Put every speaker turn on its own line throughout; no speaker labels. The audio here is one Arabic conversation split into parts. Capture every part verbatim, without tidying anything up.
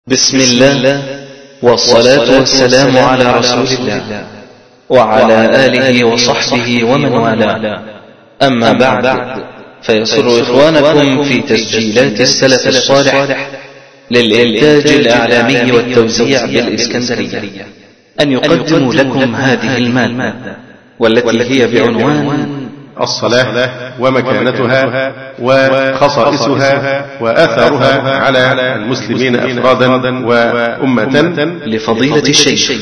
بسم الله والصلاة والسلام على رسول الله وعلى آله وصحبه ومن والاه. أما بعد، فيسر إخوانكم في تسجيلات السلف الصالح للإنتاج الإعلامي والتوزيع بالإسكندرية أن يقدموا لكم هذه المادة، والتي هي بعنوان
الصلاة ومكانتها وخصائصها وآثارها على المسلمين أفرادا وأمة،
لفضيلة الشيخ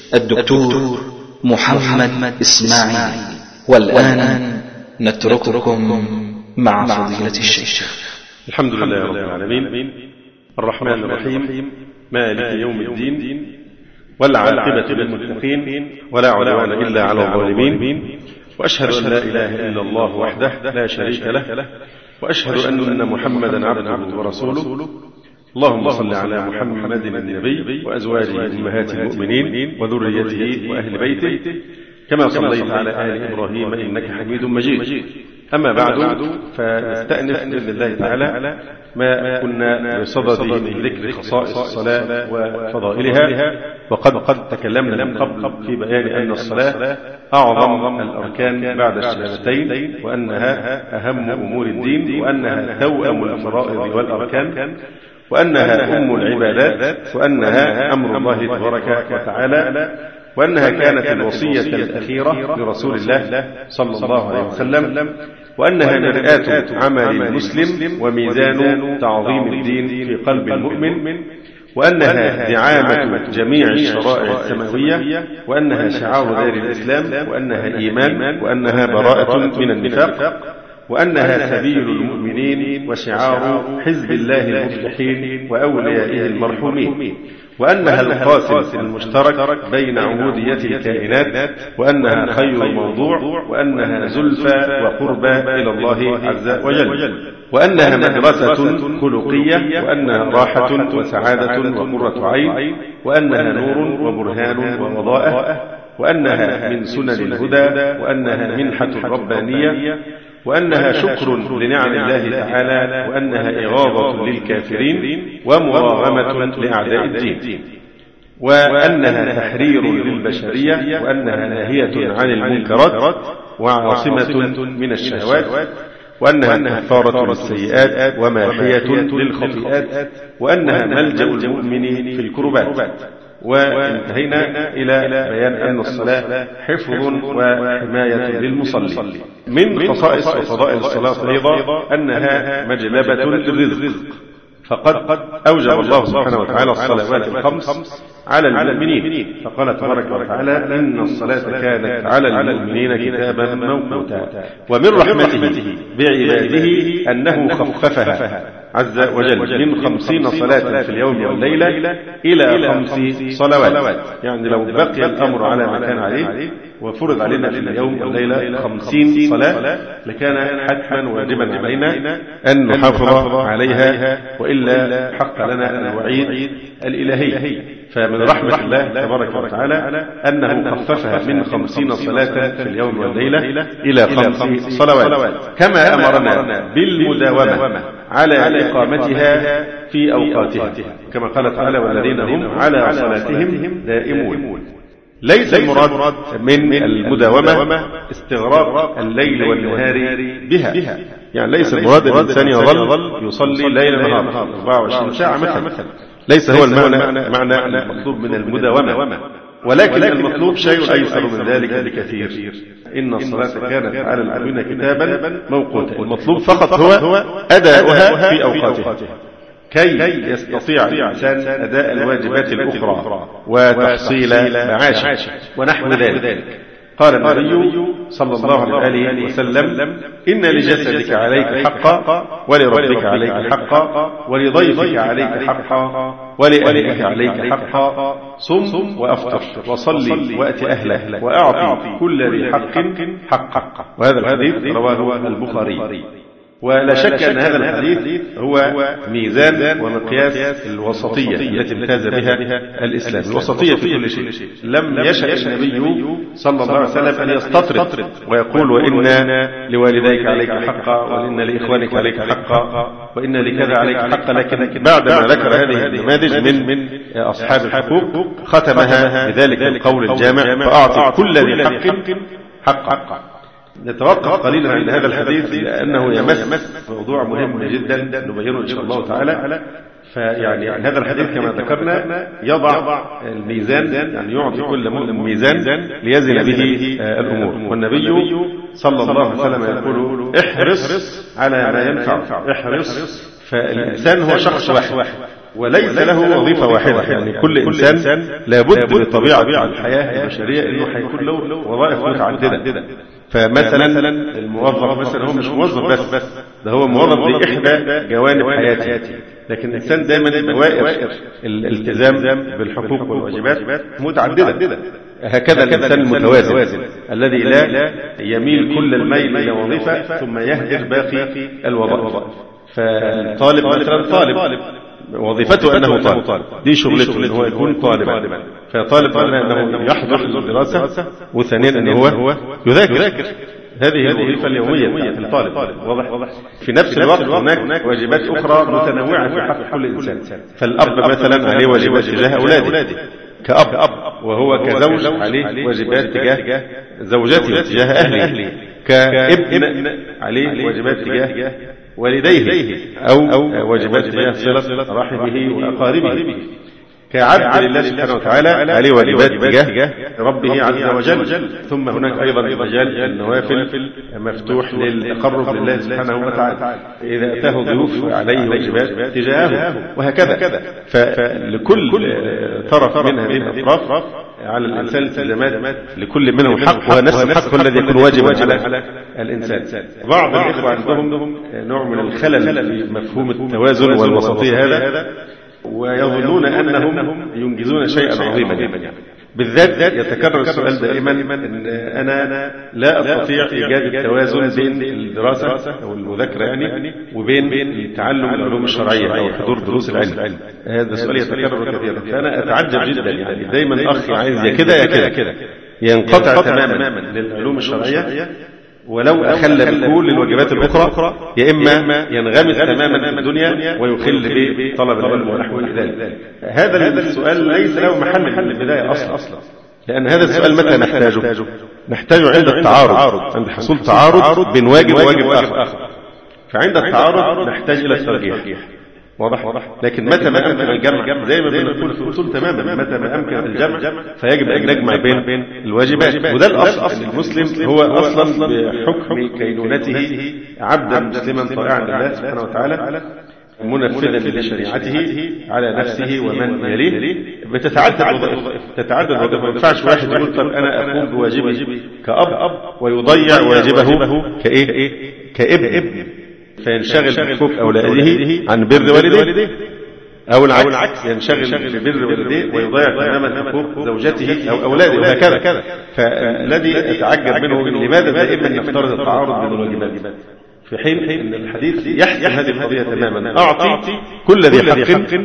الدكتور محمد إسماعيل. والآن نترككم مع فضيلة الشيخ.
الحمد لله رب العالمين، الرحمن الرحيم، مالك يوم الدين، والعاقبة للمتقين، ولا عدوان إلا على الظالمين، وأشهد أن لا إله إلا الله وحده لا شريك له، وأشهد أن محمدا عبده ورسوله. اللهم صل على محمد النبي وأزواجه أمهات المؤمنين وذريته وأهل بيته كما صليت على آل إبراهيم إنك حميد مجيد. أما بعد، فنستأنف بإذن الله تعالى ما كنا بصدده من ذكر خصائص الصلاة وفضائلها، وقد قد تكلمنا من قبل في بيان أن الصلاة أعظم الأركان بعد الشهادتين، وأنها أهم أمور الدين، وأنها توأم الفرائض والأركان، وأنها أم العبادات، وأنها أمر الله تبارك وتعالى، وأنها كانت الوصية الأخيرة لرسول الله صلى الله عليه وسلم، وأنها مرآة عمل المسلم وميزان تعظيم الدين في قلب المؤمن، وأنها دعامة جميع الشرائع السماوية، وأنها شعار دار الإسلام، وأنها إيمان، وأنها براءة من النفاق، وأنها سبيل المؤمنين وشعار حزب الله المفلحين وأوليائه المرحومين، وأنها القاسم المشترك بين عبودية الكائنات، وأنها خير موضوع، وأنها زلفى وقربى إلى الله عز وجل، وأنها مدرسة خلقية، وأنها راحة وسعادة وقرة عين، وأنها نور وبرهان ووضاءة، وأنها من سنن الهدى، وأنها منحة ربانية، وأنها شكر لنعم الله تعالى، وأنها إغاظة للكافرين ومراغمة لأعداء الدين، وأنها تحرير للبشرية، وأنها ناهية عن المنكرات وعاصمة من الشهوات، وأنها كفارة للسيئات وماحية للخطيئات، وأنها ملجأ المؤمن في الكربات. وانتهينا إلى بيان أن الصلاة حفظ وحماية للمصلي. من خصائص وفضائل الصلاة أيضا أنها مجلبة للرزق، فقد أوجب الله سبحانه وتعالى الصلوات الخمس على المؤمنين، فقال تبارك وتعالى إن الصلاة كانت على المؤمنين كتابا موقوتا. ومن رحمته بعباده أنه خففها عز وجل من خمسين صلاة في اليوم والليلة إلى خمس صلوات، يعني لو بقي الأمر على ما كان عليه وفرض علينا في اليوم والليلة خمسين صلاة لكان حتما واجبا علينا أن نحافظ عليها، وإلا حق لنا الوعيد الإلهي. فمن رحمة الله تبارك وتعالى أنه خففها من خمسين صلاة في اليوم والليلة إلى خمس صلوات، كما أمرنا بالمداومة على إقامتها في أوقاتها، كما قال تعالى والذين هم على صلاتهم دائمون. ليس المراد من المداومة استغراق الليل والنهار بها، يعني ليس المراد أن الإنسان يظل يصلي ليل نهار أربعة وعشرين ساعة مثلا، ليس هو المعنى معنى المطلوب من المداومة، ولكن المطلوب شيء أيسر من ذلك بكثير. إن الصلاة كانت على المؤمنين كتابا موقوتا، المطلوب فقط هو أداؤها في أوقاتها كي يستطيع الإنسان أداء الواجبات الأخرى وتحصيل معاشه ونحو ذلك. قال النبي صلى الله عليه وسلم إن لجسدك عليك حقا، ولربك عليك حقا، ولضيفك عليك حقا، ولأهلك عليك حقا، صم وأفطر وصلي وأت أهله وأعطي كل ذي حق حقه. وهذا الحديث رواه البخاري. ولا شك أن هذا الحديث هو ميزان ومقياس الوسطية التي امتاز بها الإسلام، الوسطية في كل شيء. لم يشأ النبي صلى الله عليه وسلم أن يستطرد ويقول وإن لوالديك عليك حقا وإن لإخوانك عليك حقا وإن لكذا عليك حقا، لكن بعدما ذكر هذه النماذج من من أصحاب الحقوق ختمها بذلك القول الجامع: فأعطي كل ذي حق حقا. نتوقف قليلا عند هذا الحديث لأنه يمس موضوع مهم جدا نبينه إن شاء الله تعالى. فيعني هذا الحديث كما ذكرنا يضع الميزان، يعني يعطي كل مؤمن ميزان ليزن به الأمور. والنبي صلى الله عليه وسلم يقول: احرص على ما ينفع، احرص. فالإنسان هو شخص واحد وليس له وظيفة واحدة، يعني كل إنسان لابد بطبيعة الحياة البشرية أنه حيكون له وظائف متعددة. فمثلا الموظف مثلا هو مش موظف بس، ده هو موظف لإحدى جوانب حياته، لكن الإنسان دائما دوائر الالتزام بالحقوق والواجبات متعددة. هكذا الإنسان المتوازن الذي لا يميل كل الميل إلى وظيفة ثم يهدر باقي الوظائف. فالطالب مثلا طالب وظيفته أنه طالب، دي شغلته أنه هو يكون طالبا، فطالب أنه يحضر الدراسة، وثانيا أنه هو يذاكر. هذه الوظيفة اليومية في الطالب. واضح؟ في نفس الوقت هناك واجبات أخرى متنوعة في حق كل إنسان. فالأب مثلا عليه واجبات تجاه أولاده كأب، وهو كزوج عليه واجبات تجاه زوجته تجاه أهله، كابن عليه واجبات تجاه والديه أو واجبات تجاه صلة رحمه وأقاربه، كعبد لله سبحانه وتعالى عليه واجبات تجاه ربه عز وجل. ثم هناك أيضا مجال النوافل مفتوح للتقرب لله سبحانه وتعالى، إذا أتاه ضيوف عليه واجبات تجاهه، وهكذا. فلكل طرف من هذه الأطراف على الإنسان التزامات، لكل منهم حق، ونفس الحق الذي يكون واجبا على الإنسان. بعض الإخوة عندهم نوع من الخلل في مفهوم التوازن والوسطية هذا، ويظنون أنهم ينجزون شيئا عظيما. يعني بالذات يتكرر السؤال دائما أن أنا لا أستطيع إيجاد التوازن بين الدراسة أو المذاكرة يعني وبين تعلم العلوم الشرعية أو حضور دروس العلم. هذا السؤال يتكرر كثيرا، فأنا أتعجب جدا. يعني دائما أخي عايز يا كده يا كده، ينقطع تماما للعلوم الشرعية ولو أخل بكل الواجبات الأخرى، يا إما ينغمس تماما في الدنيا ويخل بطلب العلم ونحو ذلك. هذا السؤال ليس له محل من البداية أصلا، لأن هذا السؤال متى نحتاجه؟ نحتاجه عند التعارض، عند حصول تعارض بين واجب وواجب آخر. فعند التعارض نحتاج إلى الترجيح. واضح؟ لكن متى ما أمكن الجمع، زي ما بنقول في الأصول تماما، متى ما أمكن الجمع فيجب أن نجمع بين الواجبات. وده الأصل. المسلم هو أصلا بحكم كينونته عبدا مسلما طائعا لله سبحانه وتعالى، منفذا لشريعته على نفسه ومن يليه. بتتعدد وظائف، تتعدد وظائف. ما ينفعش واحد يقول طب أنا أقوم بواجبي كأب ويضيع واجبه كإيه؟ كابن، فينشغل بحقوق أولاده عن بر والديه، أو العكس ينشغل ببر والديه ويضيع تماما حقوق زوجته أو أولاده، وهكذا. فالذي أتعجب منه لماذا دائما نفترض التعارض بين الواجبات، في حين أن الحديث يحكي هذه القضية تماما: أعطي كل ذي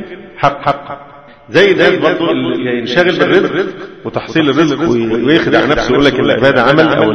حق حق حق. زي ده برضه اللي ينشغل بالرزق وتحصيل الرزق ويخدع نفسه يقول لك العبادة عمل أو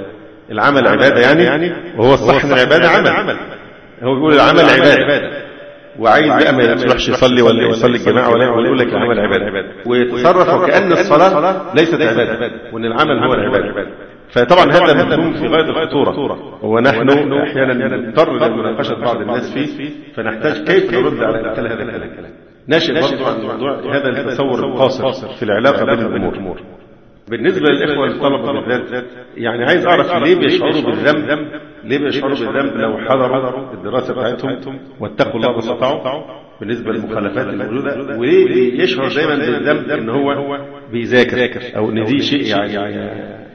العمل عبادة، يعني وهو الصح ان العبادة عمل. هو بيقول العمل عبادة، وعايز بقى ما يروحش يصلي ولا يصلي الجماعة ولا يقول لك العمل عبادة، ويتصرف وكأن الصلاة ليست عبادة وأن العمل هو العبادة. فطبعا هذا مفهوم في غاية الخطورة، ونحن أحيانا نضطر لمناقشة بعض الناس فيه، فنحتاج كيف نرد على مثل هذا الكلام. ناشئ برضه عن موضوع هذا التصور القاصر في العلاقة بين الأمور. بالنسبة للإخوة الطلبة بالذات، يعني عايز أعرف ليه بيشعروا بالذنب، ليه بيشعروا بالذنب لو حضروا الدراسة بتاعتهم واتقوا الله ما استطاعوا بالنسبة للمخالفات الموجودة، وليه يشعر دايما بالذنب إن هو بيذاكر أو إن دي شيء يعني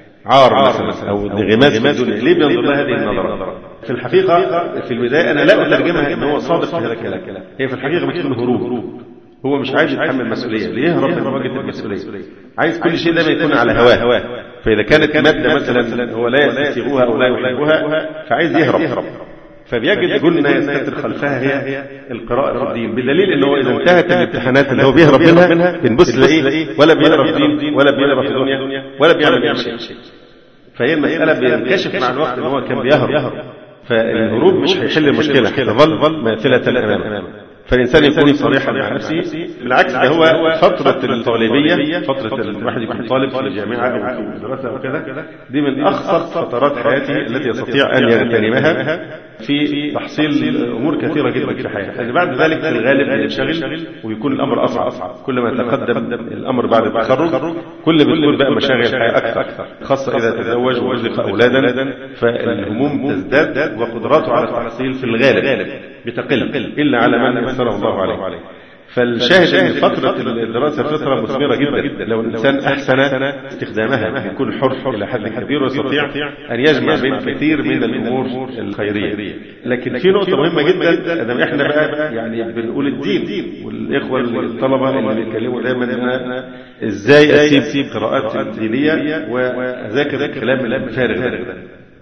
عار مثلا أو انغماس في الدنيا. ليه بينظر لها هذه النظرة؟ في الحقيقة في البداية أنا لا أترجمها إن هو صادق في هذا الكلام، هي في الحقيقة بتكون هروب. هو مش عايز يتحمل مسؤولية، ليهرب من مواجهة المسؤولية، عايز كل شيء ده يكون على هواه. فإذا كانت مادة مثلا هو لا يستسيغها أو لا يحبها فعايز يهرب، فبيجد جنة يستتر خلفها هي القراءة في الدين، بدليل انه اذا انتهت الامتحانات اللي هو بيهرب منها بنبص لاقيه ولا بيقرا في الدين ولا بيقرا في الدنيا ولا بيعمل اي شيء. فهي المسألة بينكشف مع الوقت ان هو كان بيهرب، فالهروب مش هيحل المشكلة، تظل ماثلة امامه. فالإنسان يكون صريحا مع نفسه. بالعكس ده هو فترة الطالبية، فترة الواحد يكون طالب في الجامعة أو في المدرسة أو كذا، دي من أخصر فترات حياته التي يستطيع أن يغتنمها في تحصيل أمور كثيرة جدا في حياته، لأن بعد ذلك في الغالب ينشغل ويكون الأمر أصعب. كل ما تقدم الأمر بعد التخرج كل بتكون بقى مشاغل الحياة أكثر، خاصة إذا تزوج ورزق أولادا، فالهموم تزداد وقدراته على التحصيل في الغالب بتقل إلا على من يسره الله عليه. فالشاهد ان فترة الدراسة فترة مثمرة جدا، لو الإنسان أحسن استخدامها يكون حر إلى حد كبير ويستطيع أن يجمع بين كثير من الأمور الخيرية. لكن في نقطة مهمة جدا، إذا إحنا بقى يعني بنقول الدين، والإخوة الطلبة اللي بيتكلموا دايما أنا إزاي أسيب قراءات الدينية وأذاكر الكلام الفارغ ده،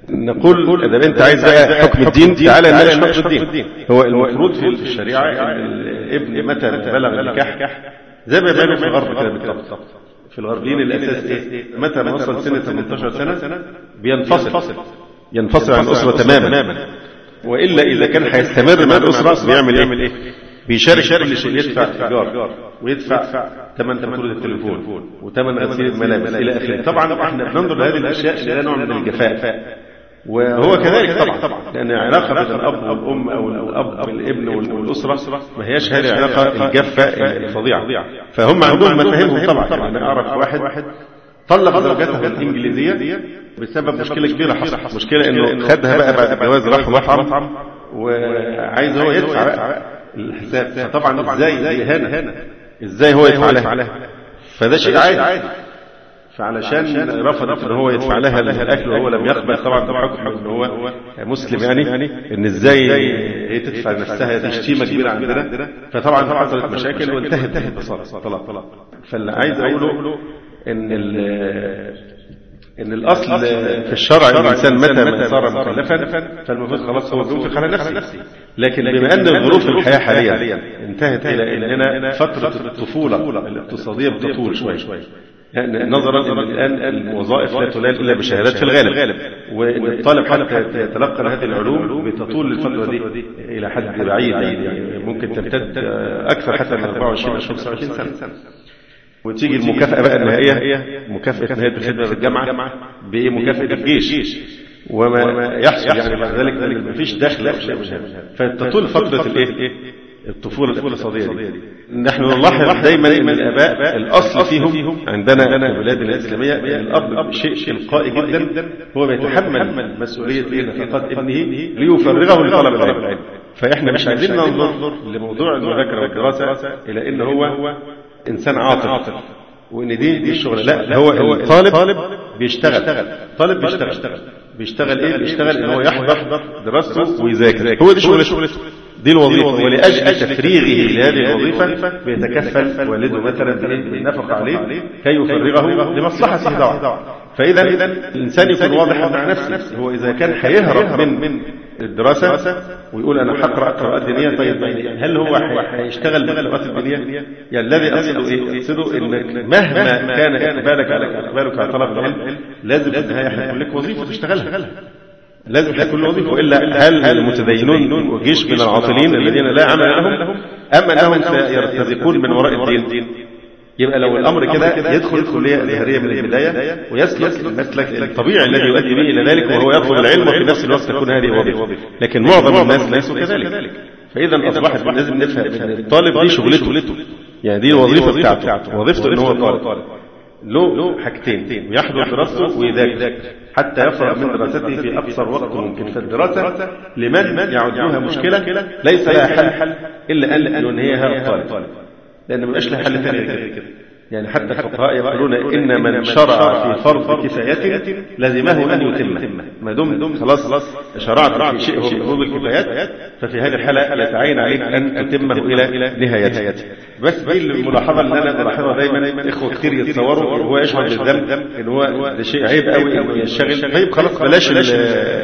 نقول إذا أنت عايز بقى حكم الدين تعالى نناقش حكم الدين. هو المفروض في الشريعة الابن متى بلغ النكاح زي ما بيعملوا في الغرب كده بالضبط. في الغربيين الأساس إيه؟ متى ما وصل سنة ثمانية عشر سنة بينفصل ينفصل عن الأسرة تماما، وإلا إذا كان هيستمر مع الأسرة بيعمل إيه؟ بيشارك كل شيء، يدفع إيجار ويدفع ثمن فاتورة التليفون وثمن غسيل الملابس إلى آخره. طبعا إحنا بننظر لهذه الأشياء إلى نوع من الجفاء، وهو كذلك طبعا، لأن علاقة بين الأب والأم أو الأب بالابن والأسرة ما هياش هذه العلاقة الجافة الفظيعة. فهم عندهم مفاهيمهم طبعا. أنا أعرف واحد طلق زوجته الإنجليزية بسبب مشكلة كبيرة حصلت، مشكلة إنه خدها بقى بعد الجواز راح مطعم وعايز هو يدفع بقى الحساب، فطبعا إزاي إهانة، إزاي هو يدفع لها، فده شيء عادي. فعلشان رفضت ان هو يدفع لها الاكل وهو لم يقبل طبعا بحكم ان هو مسلم، يعني ان ازاي هي تدفع نفسها، دي شتيمه كبيره عندنا. فطبعا حصلت مشاكل وانتهت انفصال طلاق. فاللي عايز اقوله ان ان الاصل في الشرع ان الانسان متى ما صار مكلفا فالمفروض خلاص هو بينفق على نفسه. لكن بما ان الظروف الحياه حاليا انتهت الى اننا فتره الطفوله الاقتصاديه بتطول شويه، يعني نظرا ان الان الوظائف لا تنال الا بشهادات في الغالب، والطالب حتى يتلقى هذه العلوم بتطول الفتره دي الى حد بعيد، يعني ممكن تمتد اكثر حتى من أربعة وعشرين أو خمسة وعشرين سنه. وتيجي المكافاه بقى النهائيه، مكافاه نهايه الخدمه في الجامعه بمكافاه الجيش وما يحصل يعني بعد ذلك ما فيش دخل او شيء. فتطول فتره الايه الطفولة الاقتصادية دي. نحن نلاحظ دايما ان الاباء الاصل فيهم عندنا في البلاد الاسلامية ان الاب شيء تلقائي جدا، هو بيتحمل مسؤولية نفقات ابنه ليفرغه لطلب العلم. فاحنا مش عايزين ننظر لموضوع المذاكرة والدراسة الى ان هو انسان عاطل وان دي دي الشغل، لا، هو الطالب بيشتغل طالب بيشتغل بيشتغل ايه بيشتغل ان هو يحضر دراسته ويذاكر، هو دي شغلته، دي الوظيفة. ولأجل تفريغه لهذه الوظيفة بيتكفل والده مثلا بالنفقة عليه كي يفرغه لمصلحته دعوة. فإذا الإنسان يكون واضح مع نفسه، هو إذا كان هيهرب من الدراسة ويقول أنا حقرأ قراءات دينية، طيب هل هو هيشتغل بالقراءات الدينية؟ يعني الذي أقصده إيه؟ أقصده إنك مهما كان إقبالك على إقبالك على طلب العلم لازم في النهاية هيكون لك وظيفة تشتغلها، لازم تكون وظيفة، وإلا هل المتدينون وجيش من العاطلين الذين لا عمل لهم أم أنهم سيرتزقون من وراء الدين؟ يبقى لو الأمر كده يدخل الكلية الازهرية من البداية ويسلك المسلك الطبيعي الذي يؤدي به إلى ذلك، وهو يطلب العلم وفي نفس الوقت تكون هذه وظيفة. لكن معظم الناس ليسوا كذلك. فإذا أصبحت لازم نفهم أن الطالب دي شغلته، يعني دي الوظيفة بتاعته، وظيفته أنه هو طالب له حاجتين، يحضر دراسته ويذاكر حتى يفرغ من دراسته في أقصر وقت ممكن. فالدراسة لمن يعدها مشكلة ليس لها حل إلا أن ينهيها الطالب، لأن ما لها حل ثاني كده. يعني حتى الفقهاء يقولون إن من شرع في فرض كفاية لازمه أن يتمه، ما دام خلاص شرعت في شيء هو من فروض الكفايات ففي هذه الحالة يتعين عليك أن تتمه إلى نهايته. بس دي الملاحظة اللي أنا بلاحظها دايما، إخوة كتير يتصوروا هو يشعر بالذنب إن هو ده شيء عيب قوي إنه يشتغل، طيب خلاص بلاش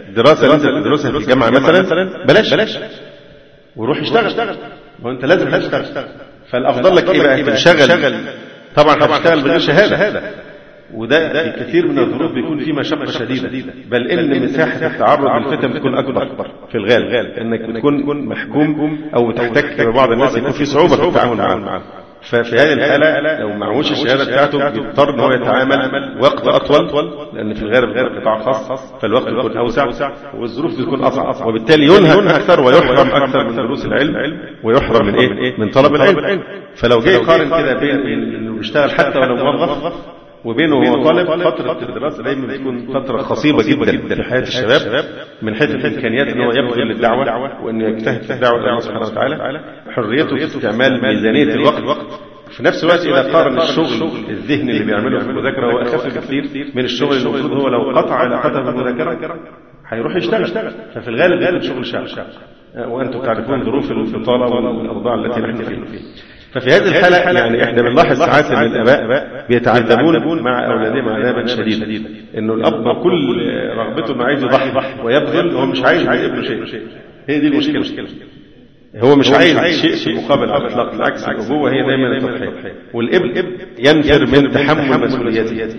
الدراسة اللي انت بتدرسها في الجامعة مثلا بلاش بلاش وروح اشتغل، وانت لازم تشتغل. فالافضل لك ايه بقى؟ تشتغل. طبعا هتشتغل بغير شهادة، وده في كثير من الظروف بيكون فيه مشقة شديدة، بل ان مساحة التعرض للفتن بتكون اكبر في الغالب، انك بتكون محكوم او تحتك ببعض الناس يكون في صعوبة في التعامل معهم. ففي هذه الحالة لو معهوش الشهادة بتاعته بيضطر ان هو يتعامل وقت اطول، لان في الغالب غير قطاع خاص فالوقت بيكون اوسع والظروف بتكون اصعب، وبالتالي ينهك اكثر ويحرم اكثر من دروس العلم ويحرم من ايه؟ من طلب العلم. فلو جاي يقارن كده بين انه بيشتغل حتى ولو موظف وبينه وهو طالب، فترة الدراسة دايما بتكون فترة خصيبة جدا في حياة الشباب، من حيث الإمكانيات أنه يبذل للدعوة وأنه يجتهد في الدعوة إلى الله سبحانه وتعالى، حريته في استعمال ميزانية الوقت. في نفس الوقت إذا قارن الشغل الذهني اللي بيعمله في المذاكرة هو أخف بكثير من الشغل اللي المفروض هو لو قطع علاقته بالمذاكرة هيروح يشتغل. ففي الغالب غالب شغل شاق، وأنتم تعرفون ظروف البطالة والأوضاع التي نحن فيها. ففي هذه الحالة يعني احنا بنلاحظ ساعات ان الاباء بيتعذبون مع اولادهم عذابا شديدا، انه الاب كل رغبته انه عايز يضحي ويبذل، هو مش عايز من ابنه شيء. هي دي المشكلة، هو مش عايز شيء في مقابل على الاطلاق، بالعكس الابوه هي دايما التضحية، والابن ينفر من تحمل مسؤولياته.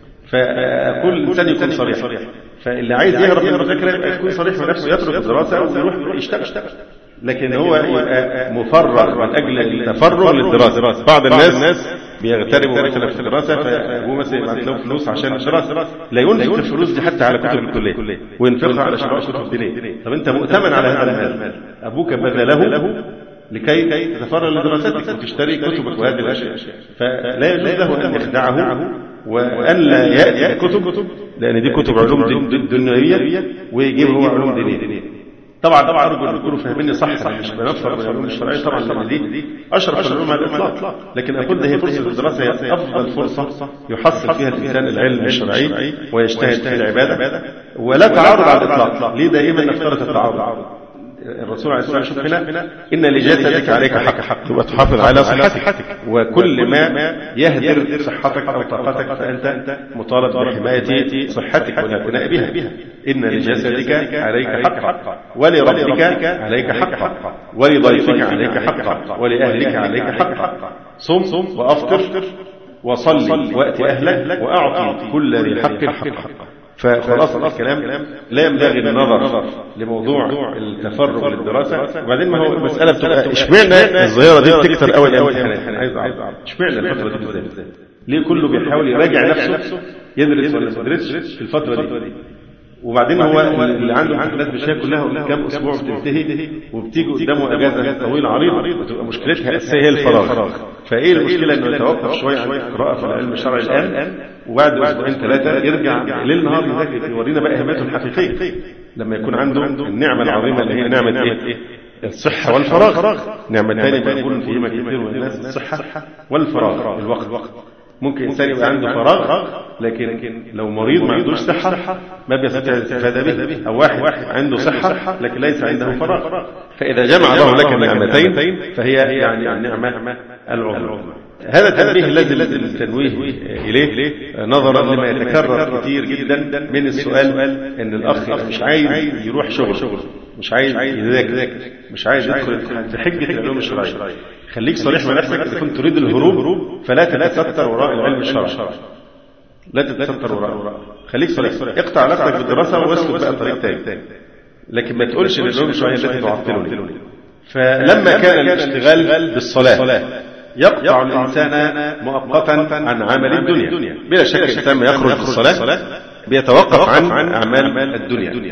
فكل انسان يكون صريح، فاللي عايز يهرب من المذاكرة يكون صريح مع نفسه، يترك الدراسة ويروح يشتغل. لكن هو يبقى مفرغ من أجل التفرغ للدراسة. بعض الناس بيغتربوا مثلا في الدراسة، فهو مثلا يبعت له فلوس عشان الدراسة، لا ينفق الفلوس دي حتى على كتب الكلية وينفقها على شراء كتب دينية. طب أنت مؤتمن على هذا المال، أبوك بذله لكي تتفرغ لدراستك وتشتري كتبك وهذه الأشياء، فلا يجوز له أن يخدعه وأن لا يأتي كتب، لأن دي كتب علوم دنيوية ويجيب هو علوم دينية. طبعا طبعا أرجو أن يكونوا فاهميني صح، أنا مش بنفر من العلوم الشرعية طبعا، لأن دي أشرف العلوم على الإطلاق، لكن أقول ده هي فرصة الدراسة، هي أفضل فرصة يحصل فيها الإنسان العلم الشرعي ويجتهد في العبادة، ولا تعارض على الإطلاق. ليه دائما نفترض التعارض؟ الرسول عليه الصلاة والسلام شوف هنا إن لجسدك عليك حق، وتحافظ على صحتك، وكل ما يهدر صحتك أو طاقتك فأنت مطالب بحماية صحتك والاعتناء بها. إن لجسدك عليك حق، ولربك عليك حق، ولضيفك عليك حق، ولأهلك عليك حق. صم وأفطر وصلي وأتي أهلك وأعطي كل ذي حق حق. فخلاصة الكلام لا ينبغي النظر لموضوع التفرغ للدراسة. وبعدين ما هو المسألة بتبقى اشمعنى الظاهرة دي بتكتر أول الامتحانات؟ عايز أعرف اشمعنى الفترة دي بالذات؟ ليه كله بيحاول يراجع نفسه يدرس ولا ما يدرسش في الفترة دي؟ وبعدين هو اللي عنده امتحانات مش هي كلها كام اسبوع بتنتهي وبتيجي قدامه اجازه طويله عريضه، بتبقى مشكلتها الاساسيه هي الفراغ. فايه المشكله انه يتوقف شويه عن القراءه في العلم الشرعي الان، وبعد اسبوعين ثلاثه يرجع ليل نهار يذاكر، يورينا بقى اهميته الحقيقيه لما يكون عنده النعمه العظيمه اللي هي نعمه ايه؟ الصحه والفراغ. نعمتان مقبول فيهما كثير من الناس، الصحه والفراغ، الوقت. ممكن إنسان يبقى عنده فراغ لكن لو مريض ما عندوش صحة ما بيستطيع الاستفادة به، أو واحد عنده صحة لكن ليس عنده فراغ. فإذا جمع الله لك النعمتين فهي يعني النعمة العظمى. هذا التنبيه لازم التنويه إليه نظرا لما يتكرر كثير جدا من السؤال إن الأخ مش عايز يروح شغل، مش عايز يذاكر، مش عايز يدخل في حجة العلوم الشرعية. خليك صريح مع نفسك، إذا كنت تريد الهروب فلا تتستر وراء العلم الشرعي، لا تتستر وراء، خليك صريح، اقطع علاقتك بالدراسة واسلك بقى طريق تاني، لكن ما تقولش ان العلوم الشرعية التي تعطلني. فلما كان الاشتغال بالصلاة يقطع الإنسان مؤقتا عن عمل الدنيا، بلا شك الإنسان ما يخرج في الصلاة بيتوقف عن أعمال الدنيا.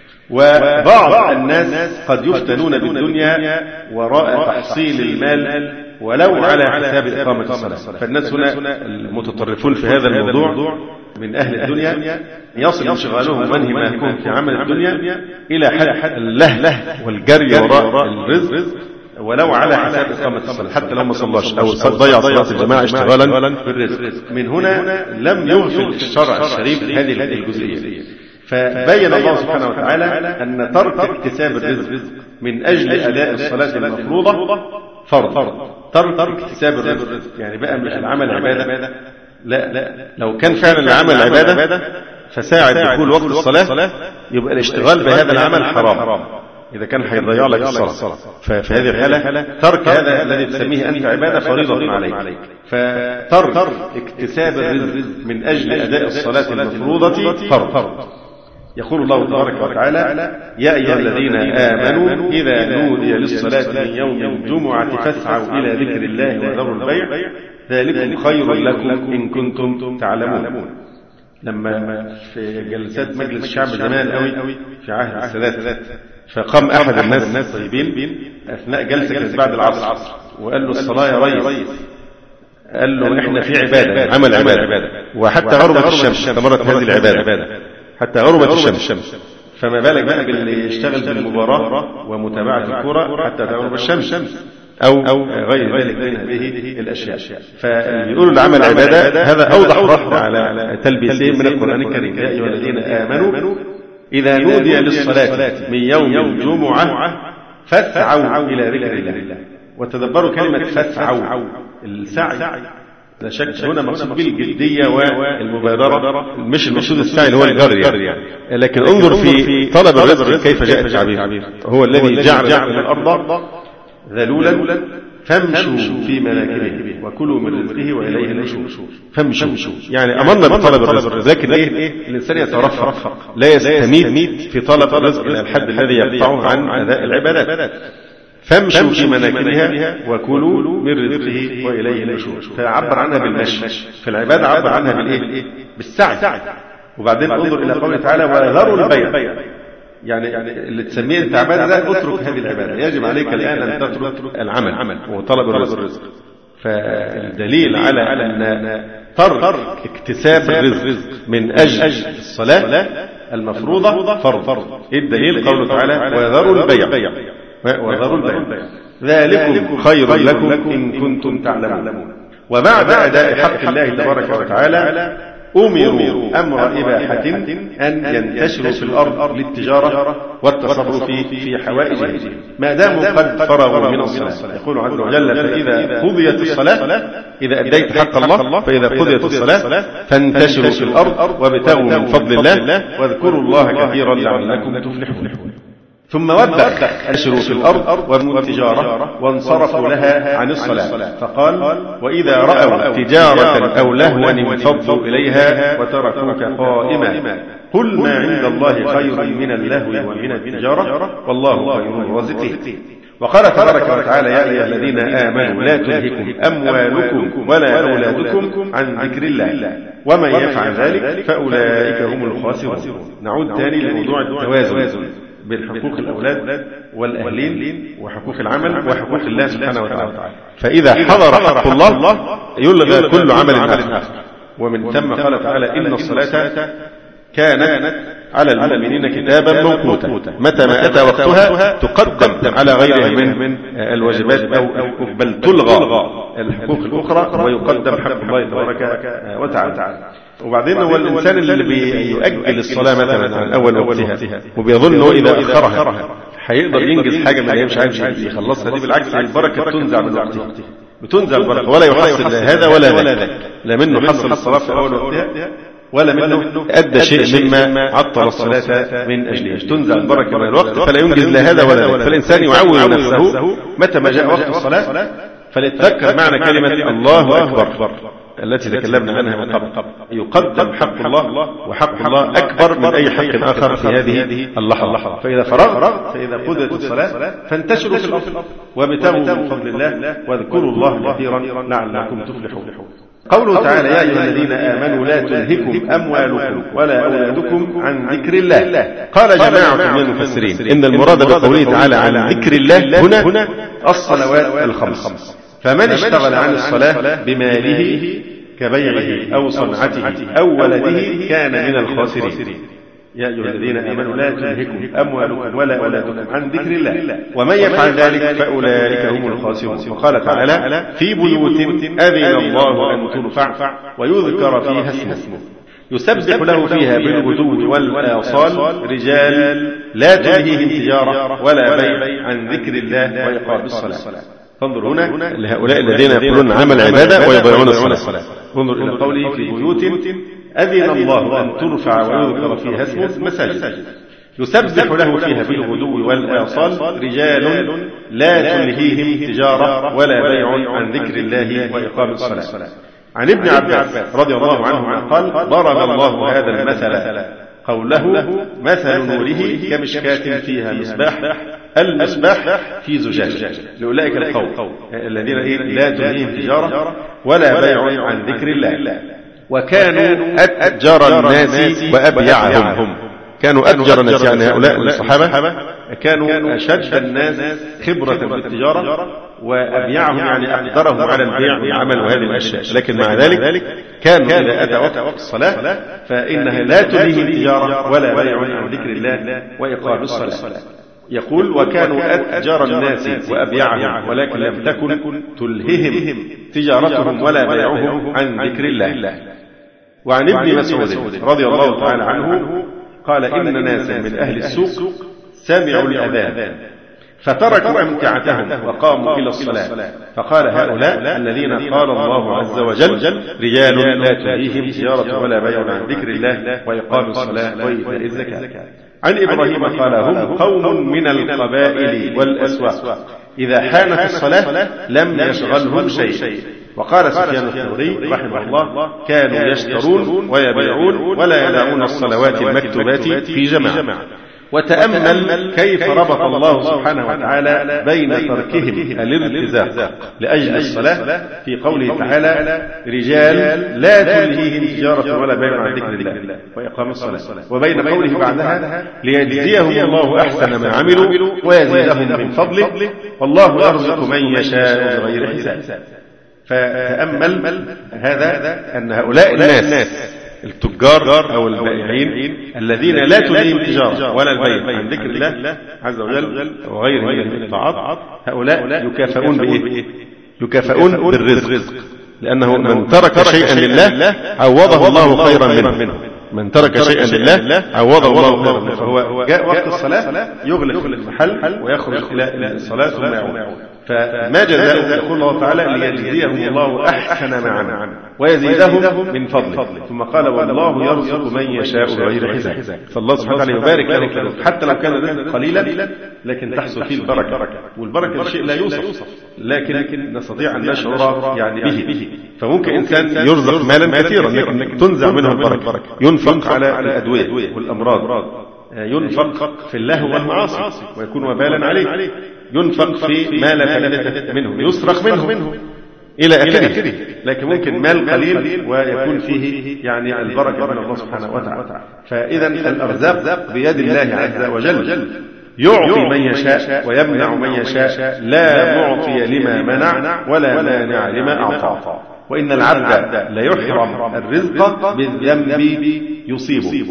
وبعض الناس قد يفتنون بالدنيا وراء تحصيل المال ولو على حساب إقامة الصلاة. فالناس هنا المتطرفون في هذا الموضوع من أهل الدنيا يصل انشغالهم منهي ما يكون في عمل الدنيا إلى حد اللهله والجري وراء الرزق ولو على حساب إقامة الصلاة، حتى لو ما صلاش أو ضيع صلاة الجماعة اشتغالا بالرزق. من هنا لم يغفل الشرع الشريف هذه الجزئية. فبين الله سبحانه وتعالى أن ترك اكتساب الرزق من أجل أداء الصلاة المفروضة فرض. ترك اكتساب الرزق يعني بقى مش العمل عبادة، لا لا، لو كان فعلا العمل عبادة فساعة دخول وقت الصلاة يبقى الاشتغال بهذا العمل حرام إذا كان هيضيع لك الصلاة. ففي هذه الحالة ترك هذا الذي تسميه أنت عبادة فريضة عليك. فترك اكتساب الرزق من أجل أداء الصلاة المفروضة فرض. يقول الله تبارك وتعالى: يا أيها الذين آمنوا إذا نودي للصلاة من يوم الجمعة فاسعوا إلى ذكر الله وذروا البيع ذلكم خير لكم إن كنتم تعلمون. لما في جلسات مجلس الشعب زمان قوي في عهد السادات، فقام أحد الناس الطيبين أثناء جلسة كانت بعد العصر وقال له: الصلاة يا ريس. قال له: إحنا في عبادة، عمل عبادة، وحتى غربت الشمس استمرت هذه العبادة حتى غربت الشمس، فما بالك بقى باللي يشتغل بالمباراة ومتابعة الكرة حتى تغرب الشمس أو غير ذلك من هذه الأشياء. فيقولوا العمل عبادة، هذا أوضح رد على تلبيسهم من القرآن الكريم: يا أيها الذين آمنوا إذا نودي للصلاة من يوم الجمعة فاسعوا إلى ذكر الله. وتدبروا كلمة فاسعوا، السعي لا شك هنا مقصود بالجدية والمبادرة، مش المقصود السعي اللي هو الجري يعني. لكن انظر في طلب الرزق كيف جاء التعبير: هو الذي جعل لكم الأرض ذلولا فامشوا في مناكبه وكلوا من رزقه وإليه النشور. فامشوا يعني أمرنا بطلب الرزق، لكن إيه الإنسان يترفق لا يستميت في طلب الرزق إلى الحد الذي يقطعه عن أداء العبادات. فامشوا في مناكبها وكلوا من رزقه وإليه النشور. فعبر عنها بالمشي، في العبادة عبر عنها بالإيه؟ بالسعي. وبعدين انظر إلى قوله تعالى: وذروا البيع. يعني اللي تسميه انت عبادة ده اترك هذه العبادة، يجب عليك الآن أن تترك العمل وطلب الرزق. فالدليل على أن ترك اكتساب الرزق من أجل الصلاة المفروضة فرض. إيه الدليل؟ قوله تعالى: وذروا البيع وذروا البيع ذلكم خير لكم إن كنتم تعلمون. وبعد أداء حق الله تبارك وتعالى أمروا أمر إباحة أن ينتشروا في الأرض للتجارة والتصرف في حوائجهم ما داموا قد فرغوا من الصلاة. يقول عز وجل: فإذا قضيت الصلاة، إذا أديت حق الله، فإذا قضيت الصلاة فانتشروا في الأرض وابتغوا من فضل الله واذكروا الله كثيرا لعلكم تفلحون. ثم وبخ: انشروا في الأرض والتجارة وانصرفوا لها عن الصلاة. فقال: وإذا رأوا تجارة أو لهوا انفضوا إليها وتركوك قائما قل ما عند الله خير من اللهو ومن التجارة والله خير الرازقين. وقال تبارك وتعالى: يا أيها الذين آمنوا لا تلهكم أموالكم ولا أولادكم عن ذكر الله ومن يفعل ذلك فأولئك هم الخاسرون. نعود تاني لموضوع التوازن بين حقوق الأولاد والأهلين وحقوق العمل وحقوق الله سبحانه وتعالى. فإذا حضر حق الله يلغى كل عمل آخر. ومن ثم قال تعالى: إن الصلاة كانت على المؤمنين كتابا موقوتا، متى ما أتى وقتها تقدم على غيرها من الواجبات أو بل تلغى الحقوق الأخرى ويقدم حق الله تبارك وتعالى. وبعدين هو الإنسان اللي بيؤجل الصلاة مثلا عن أول وقتها وبيظن إذا أخرها هيقدر ينجز حاجة ما يمشي عايز يخلصها، دي بالعكس البركة تنزع من وقتها، بتنزع البركة ولا يحصل هذا ولا ذاك، لا منه حصل الصلاة في أول وقتها ولا منه أدى شيء مما عطل الصلاة من أجله. تنزع البركة من الوقت فلا ينجز لا هذا ولا ذاك. فالإنسان يعود نفسه متى ما جاء وقت الصلاة فليتذكر معنى كلمة الله أكبر التي تكلمنا عنها من قبل. يقدم حق الله وحق الله أكبر من أي حق آخر في هذه اللحظة. فإذا فرغت فإذا قضيت الصلاة فانتشروا في الأرض وابتغوا من فضل الله واذكروا الله كثيرا لعلكم تفلحون. قوله تعالى: يا أيها الذين آمنوا لا تلهكم أموالكم ولا أولادكم عن ذكر الله. قال جماعة من المفسرين إن المراد بقوله تعالى عن ذكر الله هنا الصلوات الخمس. فمن اشتغل عن الصلاة بماله كبيعه أو صنعته أو ولده كان من الخاسرين. يا أيها الذين آمنوا لا تلهكم أموالكم ولا أولادكم عن ذكر الله ومن يفعل ذلك فأولئك هم الخاسرون. وقال تعالى: في بيوت أذن الله أن ترفع ويذكر فيها اسمه يسبح له فيها بالغدو والآصال رجال لا تلهيهم تجارة ولا بيع عن ذكر الله وإقام الصلاة. فانظر هنا لهؤلاء الذين يقولون عمل عبادة ويضيعون الصلاة. انظر إلى قوله: في بيوت أذن الله أن ترفع ويذكر فيها اسمه مساجد يسبح له فيها بالغدو والآصال رجال لا تلهيهم تجارة ولا بيع عن ذكر الله وإقام الصلاة. عن ابن عباس رضي الله عنهما قال: ضرب الله هذا المثل قوله: مثل نوره كمشكاة فيها مصباح، المصباح في زجاجة، لأولئك القوم الذين لا تلهيهم تجارة ولا بيع عن ذكر الله، وكانوا أتجر الناس وأبيعهم. كانوا أتجر الناس، يعني هؤلاء الصحابة كانوا أشد الناس خبرة بالتجارة، وأبيعهم يعني أقدرهم على البيع والعمل وهذه الأشياء. لكن مع ذلك كانوا إذا أتى وقت الصلاة فإنها لا تلهيهم تجارة ولا بيع عن ذكر الله وإقام الصلاة. يقول: وكانوا أتجر الناس وأبيعهم، ولكن لم تكن تلههم تجارتهم ولا بيعهم عن ذكر الله. وعن ابن مسعود رضي الله تعالى عنه قال: إن ناسا من أهل السوق سمعوا الأذان فتركوا أمتعتهم وقاموا إلى الصلاة، فقال: هؤلاء الذين قال الله عز وجل: رجال لا تلهيهم تجارة ولا بيع عن ذكر الله وإقام الصلاة وإيتاء الزكاة. عن إبراهيم قال: هم قوم من القبائل والأسواق إذا حانت الصلاة لم يشغلهم شيء. وقال سفيان الثوري رحمه الله: كانوا يشترون ويبيعون ولا يدعون الصلوات المكتوبات في جماعة. وتأمل كيف ربط الله سبحانه وتعالى بين تركهم الارتزاق لأجل الصلاة في قوله تعالى: رجال لا تلهيهم تجارة ولا بيع عن ذكر الله وإقام الصلاة، وبين قوله بعدها: ليجزيهم الله أحسن ما عملوا ويزيدهم من فضله والله يرزق من يشاء بغير حساب. فتأمل هذا أن هؤلاء الناس التجار أو البائعين الذين لا تلهيهم تجارة ولا البيع عن ذكر الله عز وجل وغيره من الطاعات، هؤلاء يكافئون بإيه؟ يكافئون بالرزق، لأنه من ترك شيئا لله عوضه الله خيرا منه. من ترك شيئا لله عوضه الله خيرا منه. فهو جاء وقت الصلاة يغلق المحل ويخرج إلى الصلاة ثم يعود. فما جزاؤه؟ يقول الله تعالى: ليجزيهم الله أحسن ما عملوا ويزيدهم من فضله. ثم قال: والله يرزق من يشاء بغير حساب. فالله سبحانه وتعالى يبارك له حتى لو كان الرزق قليلا، لكن تحصل فيه البركة، والبركة شيء لا يوصف، لكن نستطيع أن نشعر يعني به. فممكن إنسان يرزق مالا كثيرا لكن تنزع منه البركة. ينفق على الأدوية والأمراض، ينفق في اللهو والمعاصي ويكون وبالا عليه، ينفق في ما لا فائدة منه، يسرق منه إلى آخره. لكن ممكن مال قليل ويكون فيه يعني البركة من الله سبحانه وتعالى. فإذا الأرزاق بيد الله عز وجل، يعطي من يشاء ويمنع من يشاء، لا معطي لما منع ولا مانع لما أعطى. وإن العبد لا يحرم الرزق بالذنب يصيبه.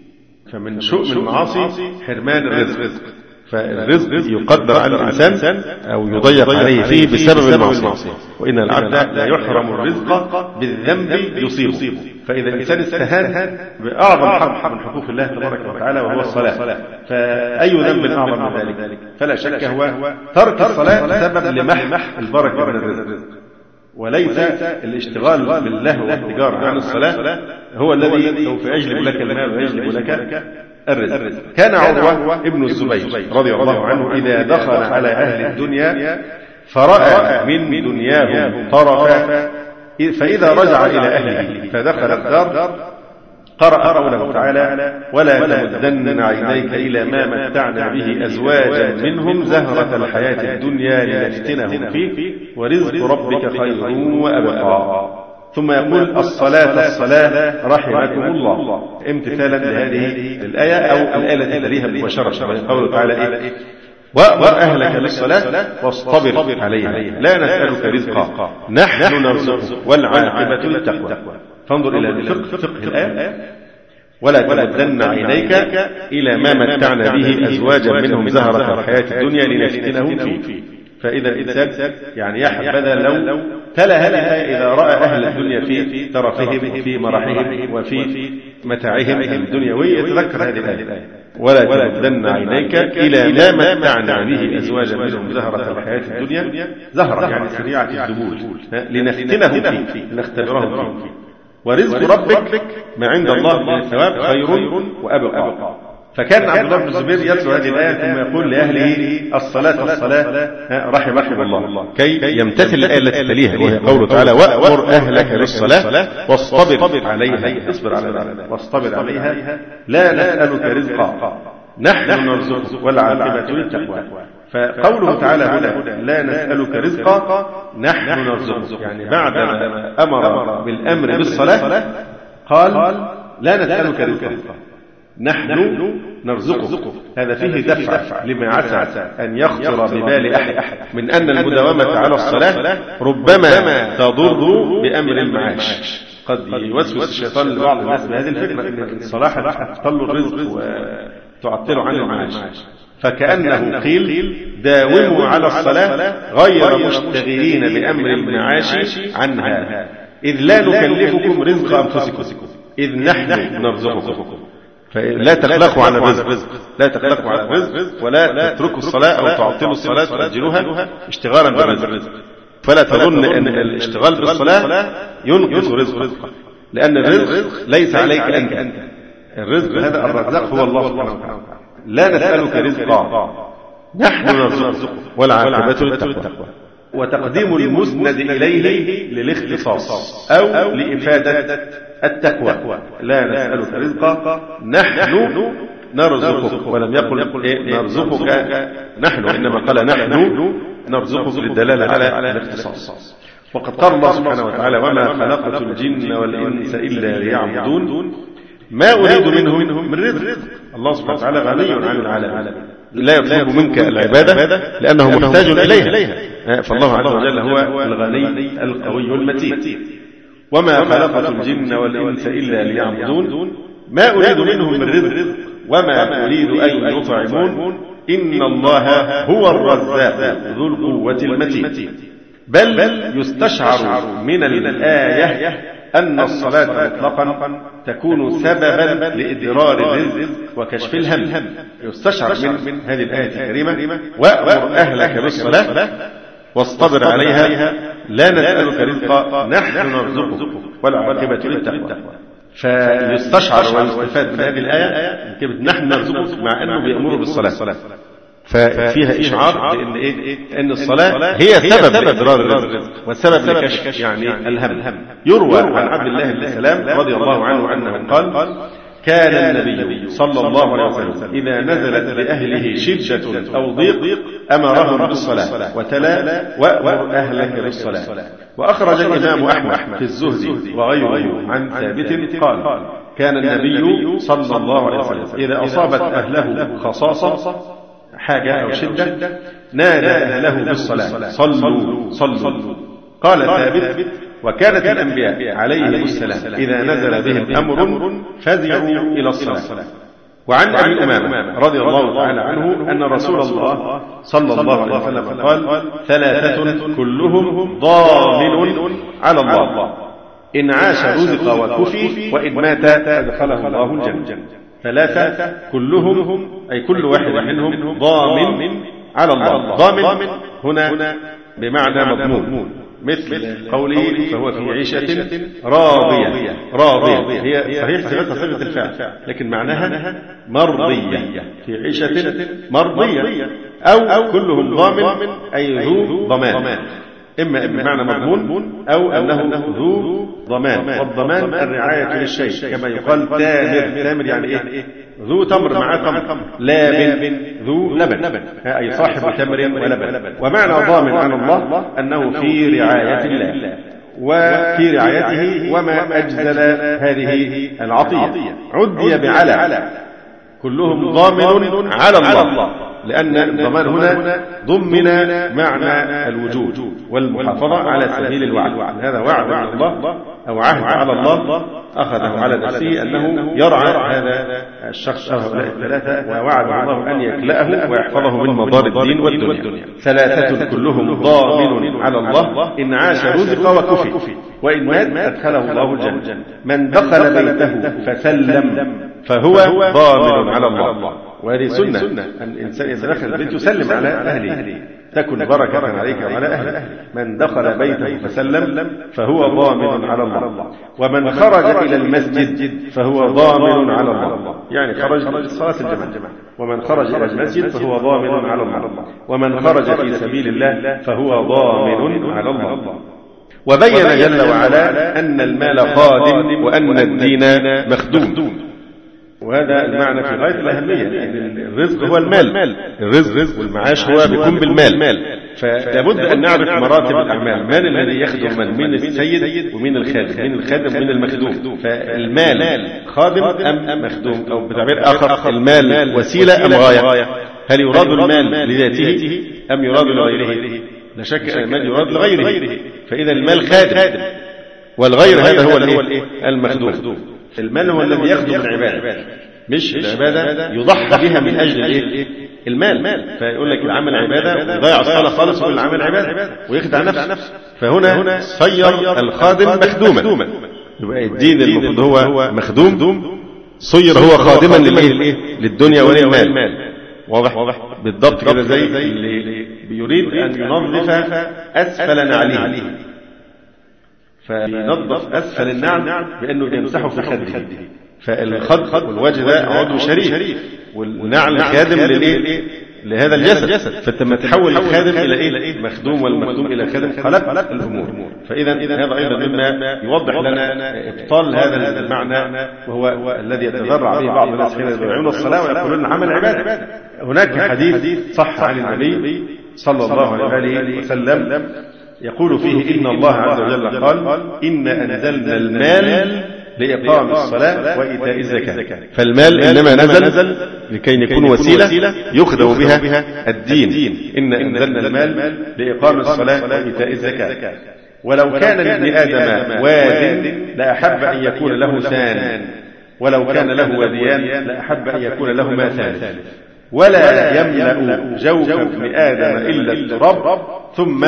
فمن شؤم المعاصي حرمان الرزق، فالرزق يقدر على الإنسان أو يضيق عليه فيه بسبب المعصية. وإن العبد لا يحرم الرزق بالذنب يصيبه. فإذا الإنسان استهان بأعظم حق من حقوق الله تبارك وتعالى وهو الصلاة، فأي ذنب أعظم من ذلك؟ فلا شك هو ترك الصلاة سبب لمحح البركة من الرزق، وليس الاشتغال بالله والتجارة عن الصلاة هو الذي سوف يجلب لك المال ويجلب لك الرزق. كان عروة ابن الزبير رضي الله عنه إذا دخل على أهل الدنيا فرأى من دنياهم طرفا، فإذا رجع إلى أهله فدخل الدار قرأ قوله تعالى: ولا تمدن عينيك إلى ما متعنا به أزواجا منهم زهرة الحياة الدنيا لنفتنهم فيه ورزق ربك خير وأبقى. ثم يقول: الصلاة الصلاة رحمكم الله، امتثالا لهذه الآية أو الآية التي تليها مباشرة، قوله تعالى: إيه؟ وأمر أهلك بالصلاة واصطبر عليها لا نسألك رزقا نحن نرزقك والعاقبة للتقوى. فانظر إلى الفقه، فقه الآية: ولا تمدن عينيك إلى ما متعنا به أزواجا منهم زهرة الحياة الدنيا لنفتنهم فيه. فإذا الإنسان يعني يحبذا لو تلا هذه الآية إذا رأى أهل الدنيا في ترفهم وفي مرحهم وفي متاعهم الدنيوي يتذكر هذه الآية: ولا تمدن عينيك إلى ما متعنا به أزواجا منهم زهرة الحياة الدنيا، زهرة يعني سريعة الدبول، لنفتنهم فيه، لنختبرهم فيه. ورزق ربك ما عند الله من الثواب خير وأبقى. فكان عبد الله بن الزبير يتلو هذه الآية ثم يقول لأهله الصلاة الصلاة رحمكم الله، كي يمتثل الآية التي تليها وهي قوله تعالى وأمر أهلك بالصلاة واصطبر عليها، اصبر عليها واصطبر عليها لا نسألك رزقا نحن نرزقك والعاقبة للتقوى. فقوله تعالى هنا لا نسألك رزقا نحن نرزقك، يعني بعد ما أمر بالأمر بالصلاة قال لا نسألك رزقا نحن نرزقك. هذا فيه دفع لما عسى أن يخطر ببال أحد من أن المداومة على الصلاة ربما تضر بأمر المعاش. قد يوسوس الشيطان لبعض الناس بهذه الفكرة أن الصلاة تحتل الرزق وتعطل عن المعاش، فكأنه قيل داوموا على الصلاة غير مشتغلين بأمر المعاش عنها، إذ لا نكلفكم رزق أنفسكم إذ نحن نرزقكم. فلا تخلقوا عن الرزق، لا تخلقوا عن الرزق ولا تتركوا الصلاة أو تعطلوا الصلاة وتأجلوها اشتغالا بالرزق. فلا تظن أن الاشتغال بالصلاة ينقص رزقك، لأن الرزق ليس عليك أنت، الرزق هذا الرزاق هو الله سبحانه وتعالى. لا نسألك رزقا نحن نرزقك والعاقبة للتقوى. وتقديم المسند إليه للاختصاص أو لإفادة التقوى. لا نسألك رزقا نحن نرزقك، ولم يقل إيه نرزقك نحن، إنما قال نحن نرزقك للدلالة على الاختصاص. وقد قال الله سبحانه وتعالى وما خلقت الجن والإنس إلا ليعبدون ما أريد منهم من رزق. الله سبحانه وتعالى غني عن العالمين، لا يطلب منك العبادة لأنه محتاج إليها، فالله عز وجل هو الغني القوي المتين. وما خلقت الجن والإنس إلا ليعبدون ما أريد منهم من رزق وما أريد أن يطعمون إن الله هو الرزاق ذو القوة المتين. بل يستشعر من الآية أن الصلاة مطلقا تكون سببا لإدرار الرزق وكشف الهم. يستشعر من هذه الآية الكريمة وأمر أهلك بالصلاة واصطبر عليها لا نسألك رزقا نحن نرزقك والعاقبة للتقوى. فيستشعر ويستفاد من هذه الآية كلمة نحن نرزقك مع أنه بيأمر بالصلاة، ففيها إشعار بأن إيه؟ أن الصلاة هي سبب لإدرار الرزق وسبب لكشف يعني الهم. يروى عن عبد الله بن سلام رضي الله عنه أنه قال كان النبي صلى الله عليه وسلم إذا نزلت بأهله شدة أو ضيق أمرهم بالصلاة وتلا وأمر أهلك بالصلاة. وأخرج الإمام أحمد في الزهد وغيره عن ثابت قال كان النبي صلى الله عليه وسلم إذا أصابت أهله خصاصة حاجة أو شدة نادى أهله بالصلاة صلوا صلوا. قال ثابت وكانت الأنبياء عليهم السلام إذا نزل بهم أمر فزعوا إلى الصلاة. وعن أبي أمامة رضي الله تعالى عنه أن رسول الله صلى الله عليه وسلم قال ثلاثة كلهم ضامن على الله إن عاش رزق وكفي وإن مات أدخله الله الجنة. ثلاثة كلهم أي كل واحد منهم ضامن على الله. ضامن هنا بمعنى مضمون، مثل قوله فهو في عيشة راضية. راضية هي صحيح صيغتها صيغة الفعل لكن معناها مرضية، في عيشة مرضية. أو كلهم ضامن أي ذو ضمان، إما بمعنى مضمون أو أنه ذو ضمان. والضمان الرعاية للشيء كما يقال تامر. تامر يعني إيه؟ ذو تمر مع تمر. لابن ذو لبن أي صاحب تمر ولبن. ومعنى ضامن عن الله أنه في رعاية الله وفي رعايته وما أجزل هذه العطية. عدي بعلى كلهم ضامن على الله، لأن الضمان هنا ضمن معنى الوجود والمحافظة على سبيل الوعد. هذا وعد من الله أو عهد على الله أخذه على نفسه أنه يرعى هذا الشخص أو هؤلاء الثلاثة، ووعد الله أن يكلأه ويحفظه من مضار الدين والدنيا. ثلاثة كلهم ضامن على الله إن عاش رزق وكفي وإن مات أدخله الله الجنة. من دخل بيته فسلم فهو ضامن على الله. وهذه سنة أن الإنسان إذا دخل البيت يسلم على أهله، تكن بركة عليك وعلى أهلك. من دخل بيته فسلم فهو ضامن على الله، ومن خرج إلى المسجد فهو ضامن على الله، يعني خرج لصلاة الجماعة. ومن خرج إلى المسجد فهو ضامن على الله، ومن خرج في سبيل الله فهو ضامن على الله. وبين جل وعلا أن المال خادم وأن الدين مخدوم، وهذا المعنى في غاية الأهمية، لأن الرزق هو المال، الرزق والمعاش هو بيكون بالمال. فلابد أن نعرف مراتب الأعمال، من الذي يخدم من، من السيد ومن الخادم، من الخادم ومن المخدوم. فالمال خادم أم مخدوم، أو بتعبير آخر المال وسيلة أم غاية؟ هل يراد المال لذاته أم يراد لغيره؟ لا شك أن المال يراد لغيره، فإذا المال خادم، والغير هذا هو المخدوم. المال هو الذي يخدم العبادة، مش العبادة يضحى بها من أجل الإيه؟ المال. فيقول لك العمل عبادة ويضيع الصلاة خالص ويقول العمل عبادة ويخدع نفسه. فهنا صير الخادم مخدوما، يبقى الدين المفروض هو مخدوم، صير هو خادما للإيه؟ للدنيا وللمال. واضح بالضبط كده، زي اللي بيريد أن ينظف أسفل نعله، فينظف أسفل النعل بأنه يمسحه في خده. فالخد والوجه ده عضو شريف، والنعل خادم للإيه؟ لهذا الجسد. فلما تحول الخادم إلى إيه؟ مخدوم، والمخدوم إلى خادم، خلق الأمور. فإذا هذا أيضا مما يوضح لنا إبطال هذا المعنى، وهو الذي يتذرع به بعض الناس حين يضيعون الصلاة ويقولون عمل عبادة. هناك حديث صح عن النبي صلى الله عليه وسلم يقول فيه إن الله عز وجل قال إن أنزلنا المال لإقام الصلاة وإيتاء الزكاة. فالمال إنما نزل لكي يكون وسيلة يخدم بها الدين. إن أنزلنا المال لإقام الصلاة وإيتاء الزكاة. ولو كان لابن آدم واد لأحب أن يكون له ثان، ولو كان له وديان لأحب أن يكون له ماثان، ولا يملأ جوف ابن آدم إلا التراب ثم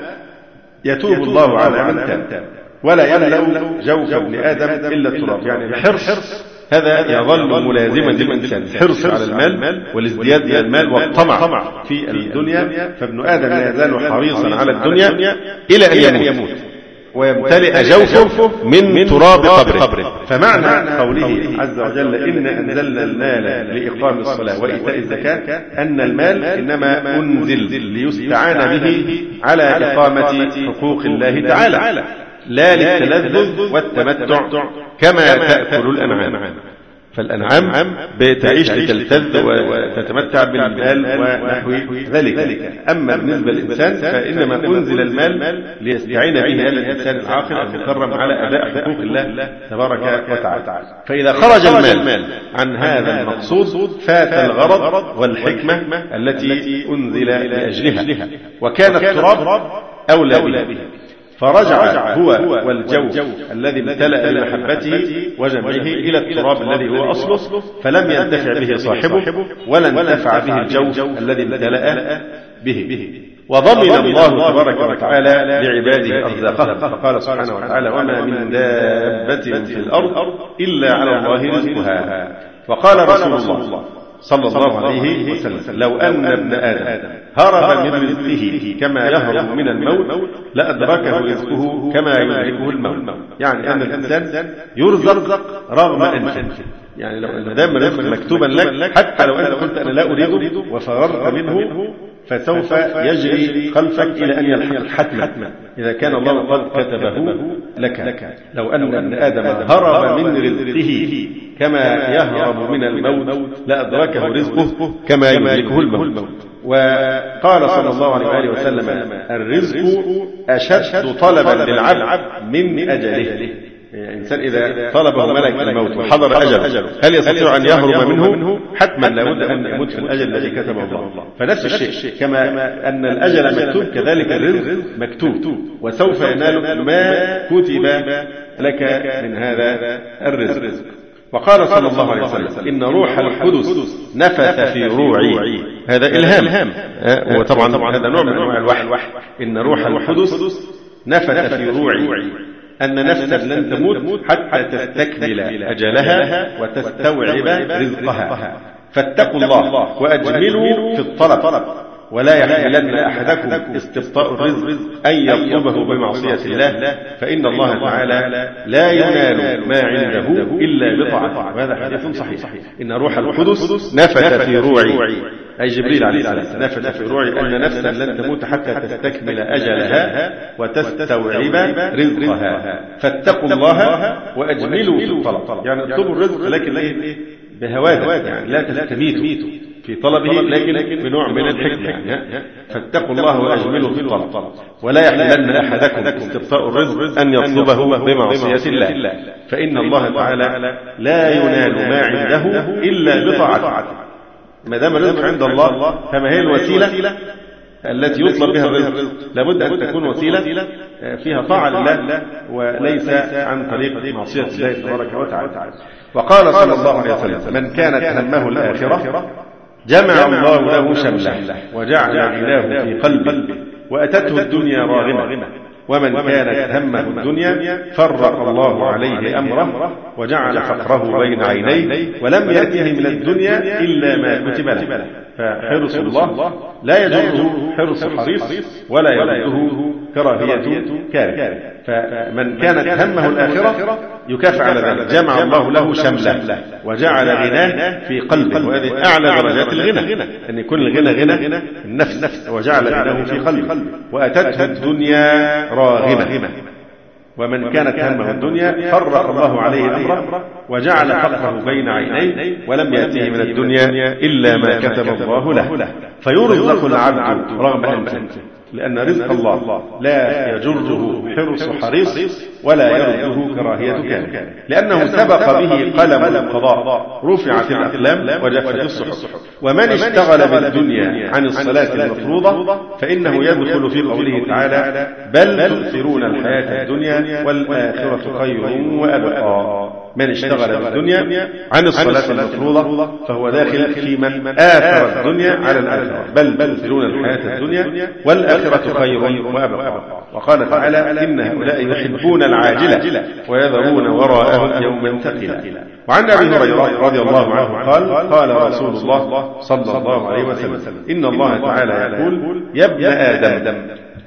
يتوب الله على من تاب، ولا يملأ جوف ابن آدم إلا التراب. يعني الحرص هذا يظل ملازما للإنسان، الحرص على المال والازدياد من المال والطمع في الدنيا. فابن آدم لا يزال حريصا على الدنيا إلى أن يموت ويمتلئ جوفه من تراب قبره. فمعنى قوله عز وجل إن أنزلنا المال لإقام الصلاة وإيتاء الزكاة أن المال إنما أنزل ليستعان به على إقامة حقوق الله تعالى، لا للتلذذ والتمتع كما تأكل الأنعام. فالأنعام بتعيش لتلتذ وتتمتع بالمال ونحو ذلك. أما بالنسبة للإنسان فإنما أنزل المال ليستعين به هذا الإنسان العاقل المكرم على أداء حقوق الله تبارك وتعالى. فإذا خرج المال عن هذا المقصود فات الغرض والحكمة التي أنزل لأجلها، وكان التراب أولى به. فرجع هو والجوف الذي امتلأ بمحبته وجمعه إلى التراب الذي هو أصله، فلم ينتفع به صاحبه ولا انتفع به الجوف الذي امتلأ به. وضمن الله تبارك وتعالى لعباده أرزاقهم، فقال سبحانه وتعالى وما من دابة في الأرض إلا على الله رزقها. وقال رسول الله صلى الله عليه وسلم لو أن ابن آدم هرب من رزقه كما يهرب من الموت لأدركه رزقه كما يدركه الموت. يعني أن الإنسان يرزق رغم أنفه، يعني لو دام رزق مكتوبا لك حتى لو أنت قلت أنا لا أريده وفررت منه فسوف يجري خلفك إلى أن يلحق حتما إذا كان الله قد كتبه لك. لو أن ابن آدم هرب من رزقه كما يهرب من الموت لأدركه رزقه كما يملكه الموت. وقال صلى الله عليه وسلم الرزق أشد طلبا للعبد من أجله. الإنسان إذا طلبه ملك الموت وحضر أجل هل يستطيع أن يهرب منه؟ حتما لابد أن يموت في الأجل الذي كتبه الله. فنفس الشيء كما أن الأجل مكتوب كذلك الرزق مكتوب، وسوف ينالك ما كتب لك من هذا الرزق. وقال صلى الله عليه وسلم إن روح القدس نفث في روعي، هذا إلهام، وطبعا هذا نوع من أنواع الوحي. إن روح القدس نفث في روعي أن نفسا لن تموت حتى تستكمل أجلها وتستوعب رزقها، فاتقوا الله وأجملوا في الطلب ولا يحملن أحدكم استبطاء الرزق أن يطلبه بمعصية الله، فإن الله تعالى لا ينال ما عنده إلا بطاعته. وهذا حديث صحيح. إن روح القدس نفث في روعي، أي جبريل عليه السلام نفث في روعي أن نفسا لن تموت حتى تستكمل أجلها وتستوعب رزقها، فاتقوا الله وأجملوا في الطلب. يعني اطلبوا الرزق لكن بهوادة، يعني لا تستميتوا في طلبه لكن بنوع من الحكمة. يعني فاتقوا الله وأجملوا في الطلب، ولا يحملن أحدكم استبطاء الرزق أن يطلبه بمعصية الله، فإن الله تعالى لا ينال ما عنده إلا بطاعته. ما دام الرزق عند الله فما هي الوسيلة التي يطلب بها الرزق؟ لابد أن تكون وسيلة فيها طاعة لله وليس عن طريق معصية الله تبارك وتعالى. وقال صلى الله عليه وسلم: من كانت همه الآخرة جمع الله له شمله وجعل غناه في قلبه وأتته الدنيا راغمة، ومن كانت همه الدنيا فرق الله عليه أمره وجعل فقره بين عينيه ولم يأته من الدنيا إلا ما كتب له. فحرص الله لا يجره حرص حريص ولا يرده كراهية كاره. فمن كانت همه الآخرة يكافئ على ذلك، جمع الله له شمله وجعل غناه في قلبه، وهذه أعلى درجات الغنى، أن يكون الغنى غنى النفس، وجعل غناه في قلبه وأتته الدنيا راغمة. ومن كانت همه الدنيا فرق الله عليه أمره وجعل فقره بين عينيه ولم يأته من الدنيا إلا ما كتب الله له. فيرزق العبد رغم أنفه، لأن رزق الله لا يجره حرص حريص ولا يرده كراهية كاره، لأنه سبق به قلم القضاء، رفعت الأقلام وجفت الصحف. ومن اشتغل بالدنيا عن الصلاة المفروضة فإنه يدخل في قوله تعالى: بل تؤثرون الحياة الدنيا والآخرة خير وأبقى. من اشتغل بالدنيا عن الصلاة المفروضة فهو داخل في من آثر الدنيا على الآخرة. بل تؤثرون الحياة الدنيا والآخرة خير وأبقى. وقال تعالى: إن هؤلاء يحبون العاجلة ويذرون وراءهم يوما ثقيلا. وعن أبي هريرة رضي الله عنه قال: قال رسول الله صلى الله عليه وسلم: إن الله تعالى يقول: يا ابن آدم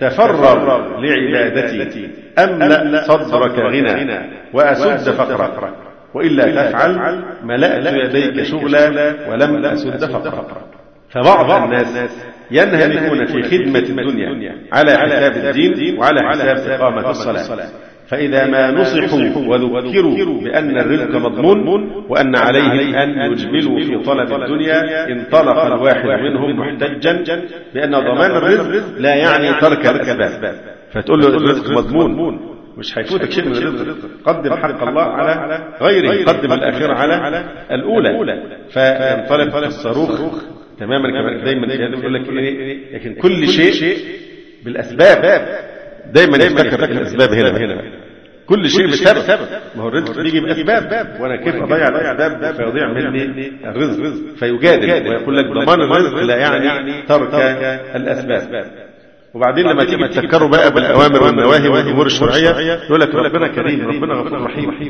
تفرغ لعبادتي أملأ صدرك غنى وأسد فقرك، وإلا تفعل ملأت يديك شغلا ولم أسد فقرك. فبعض الناس ينهمكون في خدمة الدنيا على حساب الدين وعلى حساب إقامة الصلاة، فإذا ما نصحوا وذكروا بأن الرزق مضمون وأن عليهم أن يجملوا في طلب الدنيا انطلق الواحد منهم محتجا بأن ضمان الرزق لا يعني ترك الأسباب. فتقول له الرزق مضمون، مش هيفوتك شيء من الرزق، قدم حق الله على غيره، قدم الآخرة على الأولى. فينطلق الصاروخ تماما كما دايما يقول لك إيه، لكن كل شيء بالأسباب. دايما يفتكر الأسباب هنا، كل شيء بسبب. ما هو الرزق بيجي بأسباب، وأنا كيف أضيع الأسباب فيضيع مني الرزق؟ فيجادل ويقول لك ضمان الرزق لا يعني ترك الأسباب. وبعدين لما تيجي تفكروا بقى بالأوامر والنواهي والأمور الشرعية يقول لك ربنا كريم، ربنا غفور رحيم.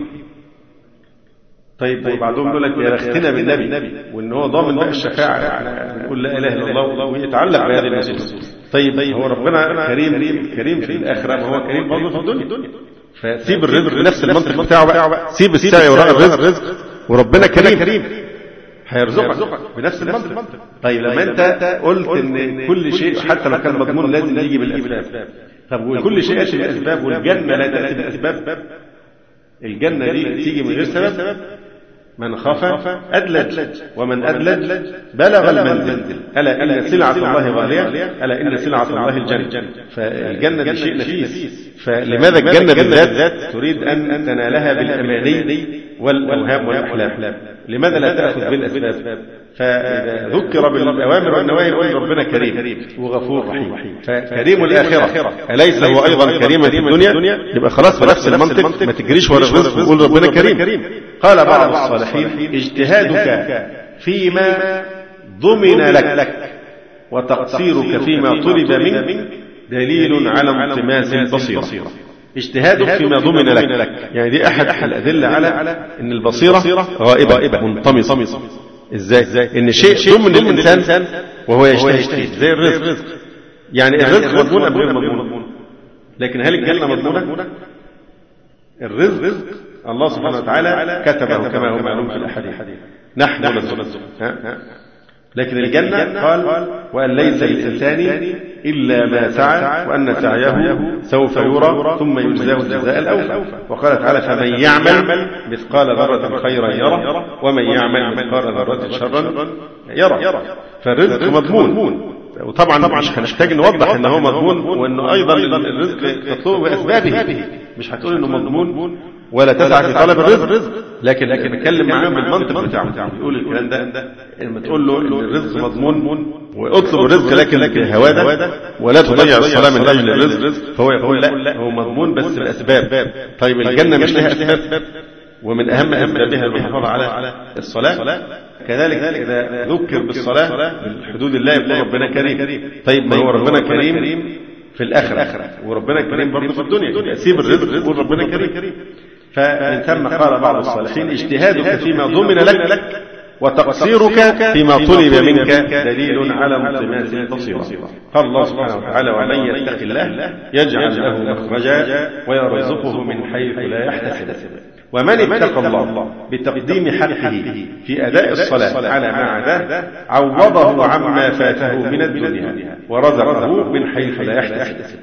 طيب وبعدهم يقول لك يا رختنا بالنبي وإن هو ضامن بقى الشفاعة، نقول لا إله إلا الله ويتعلق بهذه النصوص. طيب هو ربنا كريم كريم في الآخرة، ما هو كريم برضه في الدنيا. فسيب الرزق بنفس المنطق بتاعه بقى، سيب السعي وراء الرزق وربنا كريم هيرزقك بنفس المنطق. طيب لما انت قلت ان كل شيء حتى لو كان مضمون لازم يجي بالاسباب، طب وكل شيء ياتي بالاسباب والجنه لا تاتي بالاسباب؟ الجنه دي تيجي من غير سبب. من خاف أدلج ومن أدلج بلغ المنزل، ألا إن سلعة الله غالية، ألا إن سلعة الله الجنة. فالجنة دي شيء نفيس، فلماذا الجنة بالذات تريد أن تنالها بالأماني والأوهام والأحلام؟ لماذا لا تأخذ بالأسباب؟ فإذا ذكر بالأوامر والنواهي يقول ربنا كريم وغفور رحيم. فكريم الآخرة أليس هو أيضا كريما في الدنيا؟ يبقى خلاص بنفس المنطق ما تجريش ورا الرزق وقول ربنا كريم. قال بعض الصالحين: اجتهادك فيما ضمن لك وتقصيرك فيما طلب منك دليل على انطماس البصيرة. اجتهادك فيما ضمن لك، يعني دي أحد الأدلة على أن البصيرة غائبة منطمسة. إزاي؟ إن شيء ضمن الإنسان وهو يجتهد زي الرزق. يعني الرزق مضمون أم غير مضمون؟ لكن هل الجنة مضمونة؟ الرزق الله سبحانه وتعالى كتبه كما هو معلوم في الأحاديث، نحن نرزق. لكن الجنة قال وأن ليس للإنسان إلا ما سعى وأن سعيه سوف يرى ثم يجزاه الجزاء الأوفى. وقال تعالى فمن يعمل مثقال ذرة خيرا يره ومن يعمل مثقال ذرة شرا يره. فالرزق مضمون، وطبعا مش هنحتاج نوضح ان هو مضمون وانه ايضا الرزق تطلب باسبابه، مش هتقول انه مضمون ولا تسعى في طلب الرزق، لكن لكن نتكلم معاه بالمنطق بتاعه. يقول الكلام ده لما تقول له ان الرزق مضمون واطلب الرزق لكن بهواده ولا تضيع الصلاه من اجل الرزق، فهو يقول لا هو مضمون بس بالاسباب. طيب الجنه مش لها اسباب، ومن اهم اسبابها المحافظه على الصلاه. كذلك إذا ذكر بالصلاة بالحدود الله يقول ربنا كريم. طيب ما هو ربنا كريم في الآخرة وربنا كريم برضه في الدنيا، سيب الرزق يقول ربنا كريم. فمن ثم قال بعض الصالحين اجتهادك فيما ضمن لك وتقصيرك فيما طلب منك دليل على ملتماس البصيرة. قال الله سبحانه وتعالى ومن يتق الله يجعل له مخرجا ويرزقه من حيث لا يحتسب. ومن اتقى الله بتقديم حقه في أداء الصلاة على ما عداه عوضه عما فاته من الدنيا ورزقه من حيث لا يحتسب.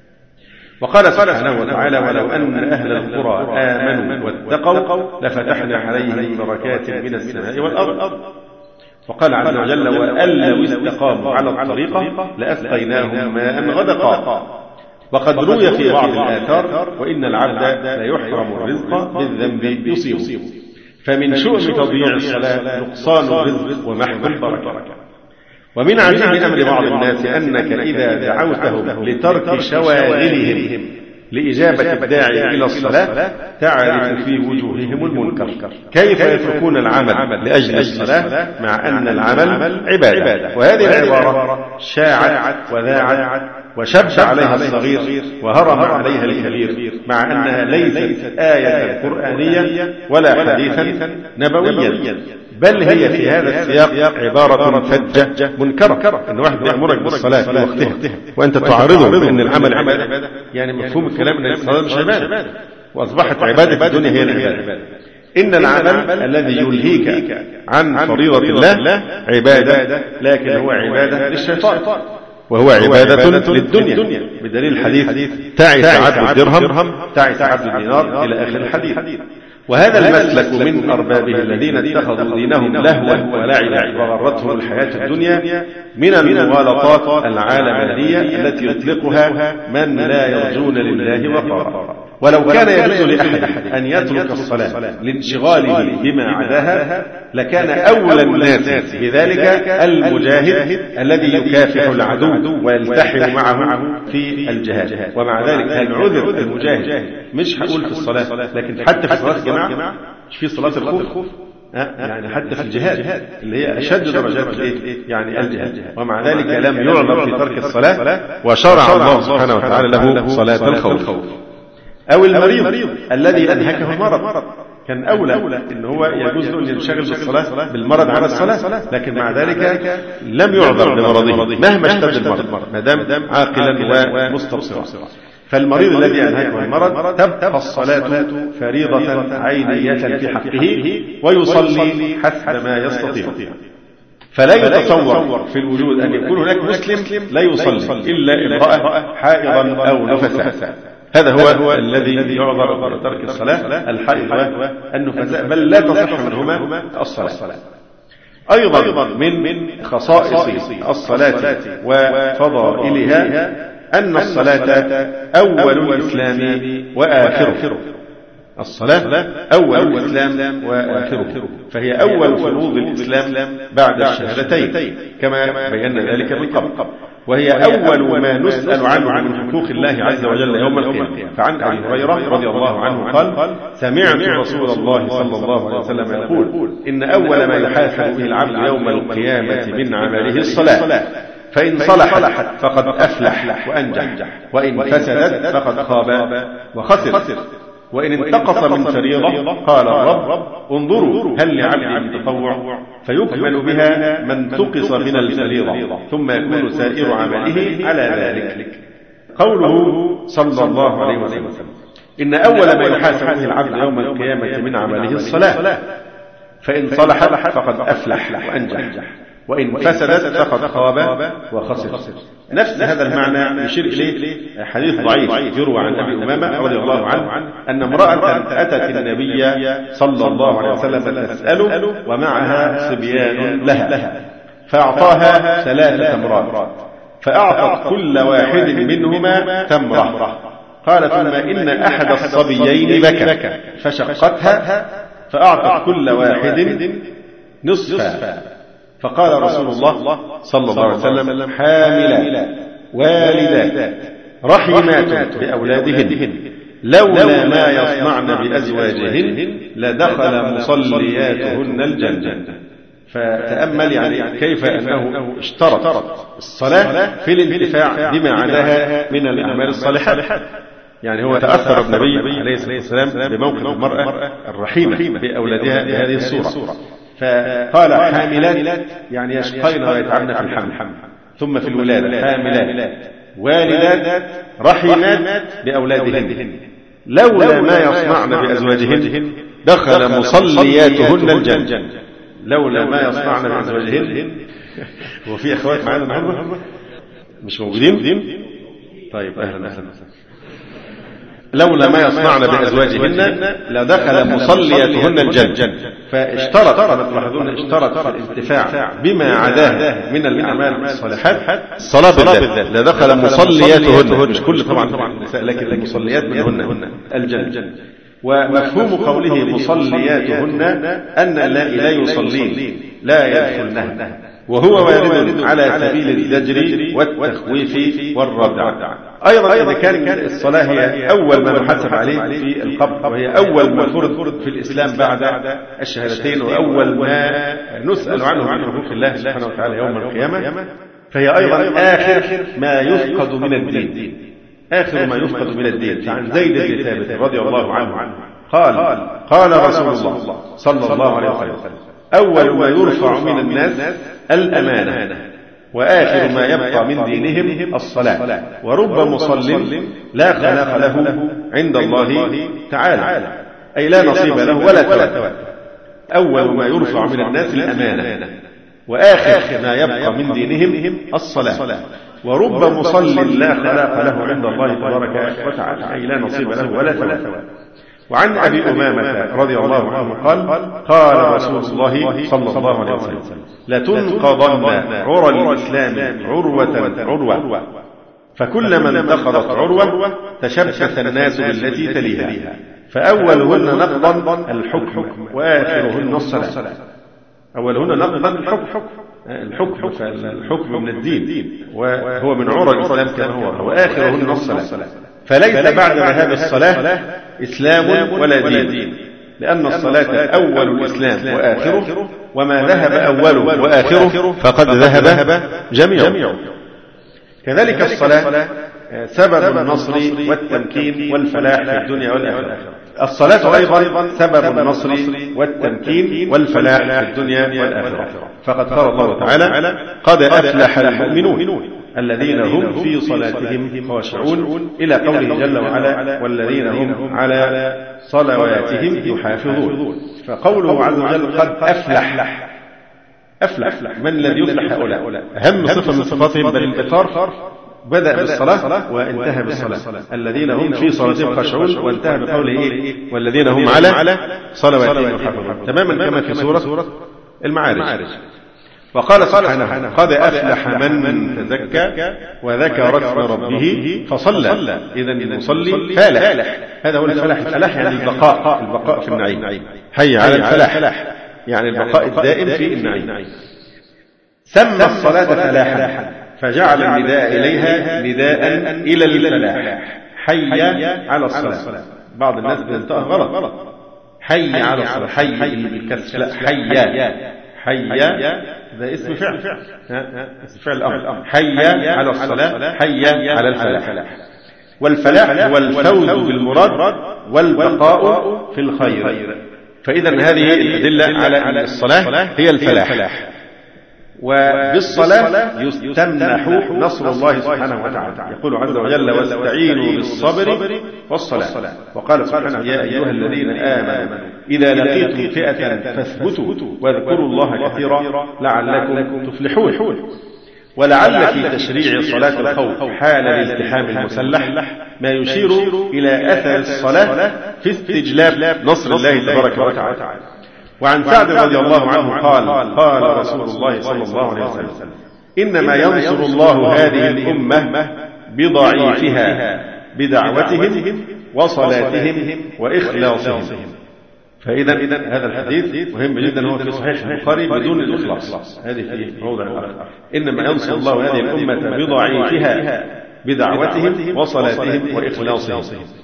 وقال سبحانه وتعالى ولو أن أهل القرى آمنوا واتقوا لفتحنا عليهم بركات من السماء والأرض. وقال عز وجل وأن لو استقاموا على الطريقة لأسقيناهم ماء غدقا. وقد روي في بعض الآثار وإن العبد لا يحرم الرزق بالذنب يصيبه. فمن شؤم تضييع الصلاة نقصان الرزق ومحو البركة. ومن عجيب أمر بعض الناس أنك إذا دعوتهم لترك شواغلهم لإجابة الداعي إلى الصلاة تعرف في وجوههم المنكر. كيف يتركون العمل لأجل الصلاة مع أن العمل عبادة؟ وهذه العبارة شاعت وذاعت وشب عليها الصغير وهرم عليها الكبير، مع أنها ليست آية قرآنية ولا حديثا نبويا، بل هي في هذا السياق عبارة فجة منكرة. إن واحد يأمرك بالصلاة في وقتها وأنت تعارضه بأن العمل عبادة، يعني مفهوم الكلام أن الصلاة مش عبادة وأصبحت عبادة الدنيا هي العبادة. إن العمل الذي يلهيك عن فريضة الله عبادة، لكن هو عبادة للشيطان وهو عبادة للدنيا، بدليل الحديث تعس عبد الدرهم تعس عبد الدينار إلى آخر الحديث. وهذا المسلك من أربابه الذين اتخذوا دينهم لهوا ولعبا وغرتهم الحياة الدنيا من المغالطات العالمانية التي يطلقها من لا يرجون لله وقارا. ولو كان يجوز لأحد أن يترك الصلاة لانشغاله بما عداها لكان أولى الناس بذلك المجاهد الذي يكافح العدو ويلتحم معه في الجهاد. ومع ذلك هل عذر المجاهد؟ مش هقول في الصلاة، لكن حتى في صلاة الجماعة، مش في صلاة الخوف، يعني حتى في الجهاد اللي هي أشد درجات يعني الجهاد، ومع ذلك لم يعذر في ترك الصلاة وشرع الله سبحانه وتعالى له صلاة الخوف. أو المريض الذي أنهكه المرض كان أولى إن هو يجوز له أن ينشغل بالصلاة بالمرض عن الصلاة، لكن مع ذلك لم يعذر بمرضه مهما اشتد المرض ما دام عاقلا ومستبصرا. فالمريض الذي أنهكه المرض تبقى الصلاة فريضة عينية في حقه ويصلي حسب ما يستطيع. فلا يتصور في الوجود أن يكون هناك مسلم لا يصلي إلا امرأة حائضا أو نفساء. هذا هو الذي يعذر بترك الصلاة، الحائض والنفساء، بل لا تصح منهما الصلاة. أيضا من خصائص الصلاة وفضائلها أن الصلاة أول الإسلام وآخره. الصلاة أول الإسلام وآخره، فهي أول فروض الإسلام بعد الشهادتين كما بينا ذلك من قبل، وهي أول ما نسأل عنه من حقوق الله عز وجل يوم القيامة. فعن أبي هريرة رضي الله عنه قال سمعت رسول الله صلى الله عليه وسلم يقول إن أول ما يحاسب به العبد يوم القيامة من عمله الصلاة، فإن صلحت فقد أفلح وأنجح، وإن فسدت فقد خاب وخسر. وإن انتقص من فريضة قال الرب انظروا هل لعبدي من تطوع فيكمل بها ما انتقص من الفريضة ثم يكون سائر عمله على ذلك. قوله صلى الله عليه وسلم إن أول ما يحاسب به العبد يوم القيامة من عمله الصلاة، فإن صلحت فقد أفلح وأنجح، وإن فسدت فقد خاب وخسر. نفس هذا المعنى يشير إليه حديث ضعيف يروى عن أبي أمامة رضي الله عنه أن امرأة أتت النبي صلى الله عليه وسلم تسأله ومعها صبيان لها، فأعطاها ثلاثة تمرات، فأعطت كل واحد منهما تمرة. قال ثم إن أحد الصبيين بكى فشقتها فأعطت كل واحد نصفا. فقال رسول الله صلى الله عليه وسلم حاملات والدات رحمات بأولادهن لولا ما يصنعن بأزواجهن لدخل مصلياتهن الجنة. فتأمل يعني كيف أنه اشترط الصلاة في الانتفاع بما عداها من الأعمال الصالحات. يعني هو تأثر النبي عليه الصلاة والسلام بموقف المرأة الرحيمة بأولادها بهذه الصورة، فقال حاملات يعني يشقين ويتعبن في الحمل ثم في الولادة، حاملات والدات رحمات بأولادهن لولا ما يصنعن بأزواجهن دخل مصلياتهن الجنة. لولا ما يصنعن بأزواجهن. وفي أخوات معنا النهارده مش موجودين؟ طيب أهلا وسهلا. لولا ما يصنعن بأزواجهن لدخل مصلياتهن الجنة. فاشترط كما تلاحظون اشترط في الانتفاع بما عداه من الأعمال الصالحات الصلاة بالذات لدخل مصلياتهن، مش كل طبعا النساء لكن المصليات منهن الجنة. ومفهوم قوله مصلياتهن أن اللائي لا يصلين لا يدخلنها، وهو وارد على سبيل الزجر والتخويف والردع. أيضا إذا كان الصلاة هي أول ما نحاسب عليه في القبر، وهي أول ما فرض في الإسلام بعد الشهادتين، وأول ما نسأل عنه عن حقوق الله سبحانه وتعالى يوم القيامة، فهي أيضا آخر ما يفقد من الدين. آخر ما يفقد من الدين. عن زيد بن ثابت رضي الله عنه قال قال رسول الله صلى الله عليه وسلم أول ما يرفع من الناس الأمانة، وآخر ما يبقى من دينهم الصلاة، ورب مصل لا خلاق له عند الله تعالى، أي لا نصيب له ولا ثواب. أول ما يرفع من الناس الأمانة، وآخر ما يبقى من دينهم الصلاة، ورب مصل لا خلاق له عند الله تبارك وتعالى، أي لا نصيب له ولا ثواب. وعن أبي أمامة رضي الله عنه قال قال رسول الله صلى الله عليه وسلم لتنقضن عرى الإسلام عروة عروة، فكلما انتقضت عروة تشبث الناس بالتي تليها، فأولهن نقضا الحكم وآخرهن الصلاة. أولهن نقضا الحكم الحكم فالحكم من الدين وهو من عرى الإسلام كما هو، وآخرهن الصلاة. فليس بعد ذهاب الصلاة إسلام ولا دين، لأن الصلاة أول الإسلام وآخره، وما ذهب أوله وآخره فقد ذهب جميعه. كذلك الصلاة سبب النصر والتمكين والفلاح في الدنيا والآخرة. الصلاة أيضا سبب النصر والتمكين والفلاح في الدنيا والآخرة، فقد قال الله تعالى قد أفلح المؤمنون الذين هم في صلاتهم خاشعون، إلى قوله جل وعلا والذين هم على صلواتهم يحافظون. فقوله عز وجل قد أفلح أفلح من الذي يفلح هؤلاء؟ أهم صفة من صفاتهم بل الإطار بدأ بالصلاة وانتهى بالصلاة، الذين هم في صلاتهم خاشعون، وانتهى بقوله إيه؟ والذين هم على صلواتهم يحافظون، تماما كما في سورة المعارج. وقال سبحانه قد أفلح من تزكى وذكر اسم ربه فصلى. إذن المصلي فالح، هذا هو الفلاح. الفلاح يعني البقاء البقاء في النعيم، حي على الفلاح يعني البقاء الدائم في النعيم. سمى الصلاة فلاحا فجعل النداء إليها نداء إلى الفلاح، حي على الصلاة. بعض الناس بينطقها غلط، حي على الصلاة، حي بالكسر، حي حي ده اسم فعل، اسم فعل الأمر، حي على الصلاة حي على الفلاح. والفلاح هو الفوز بالمراد والبقاء في الخير. فإذا هذه الأدلة على الصلاة هي الفلاح، وبالصلاة يستمنح نصر الله سبحانه وتعالى. يقول عز وجل: واستعينوا بالصبر والصلاة. وقال سبحانه: يا أيها الذين آمنوا إذا لقيتم فئة فاثبتوا واذكروا الله كثيرا لعلكم تفلحون. ولعل في تشريع صلاة الخوف حال الازدحام المسلح ما يشير إلى أثر الصلاة في استجلاب نصر الله تبارك وتعالى. وعن سعد رضي الله عنه قال: قال رسول الله صلى الله عليه وسلم: إنما ينصر الله هذه الأمة بضعيفها بدعوتهم وصلاتهم وإخلاصهم. فإذا هذا الحديث مهم جدا، هو في صحيح البخاري بدون الإخلاص، هذه في موضع آخر. إنما ينصر الله هذه الأمة بضعيفها بدعوتهم وصلاتهم وإخلاصهم.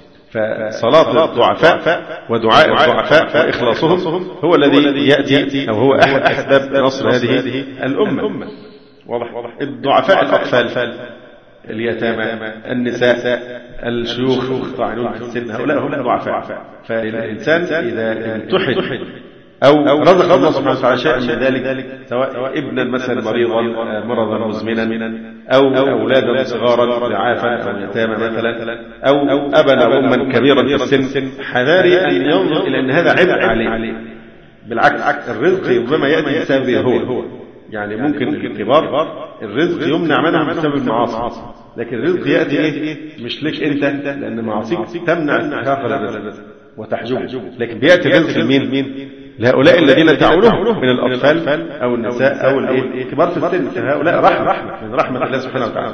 فصلاة الضعفاء ودعاء الضعفاء وإخلاصهم هو الذي يأتي أو هو أحد أسباب نصر هذه الأمة. واضح؟ الضعفاء الأطفال، اليتامى، النساء، الشيوخ الطاعنون في السن، هؤلاء هم ضعفاء. فالإنسان إذا امتحن أو رزق الله سبحانه وتعالى شيئا من ذلك، سواء ابنا مثلا مريضا مرضا مزمنا، أو أولادا صغارا ضعافا أو يتامى مثلا، أو أبا أو أما كبيرا في السن، حذاري أن ينظر إلى أن هذا عبء عليه. بالعكس، الرزق ربما يأتي بسببه هو. يعني ممكن الكبار الرزق يمنع منهم بسبب المعاصي، لكن الرزق يأتي إيه؟ مش لك أنت، لأن معاصيك تمنع استحقاق الرزق وتحجبه، لكن بيأتي الرزق لمين؟ لهؤلاء الذين تعولهم من الأطفال أو النساء أو الكبار في السن. هؤلاء رحمة من رحمة الله سبحانه وتعالى.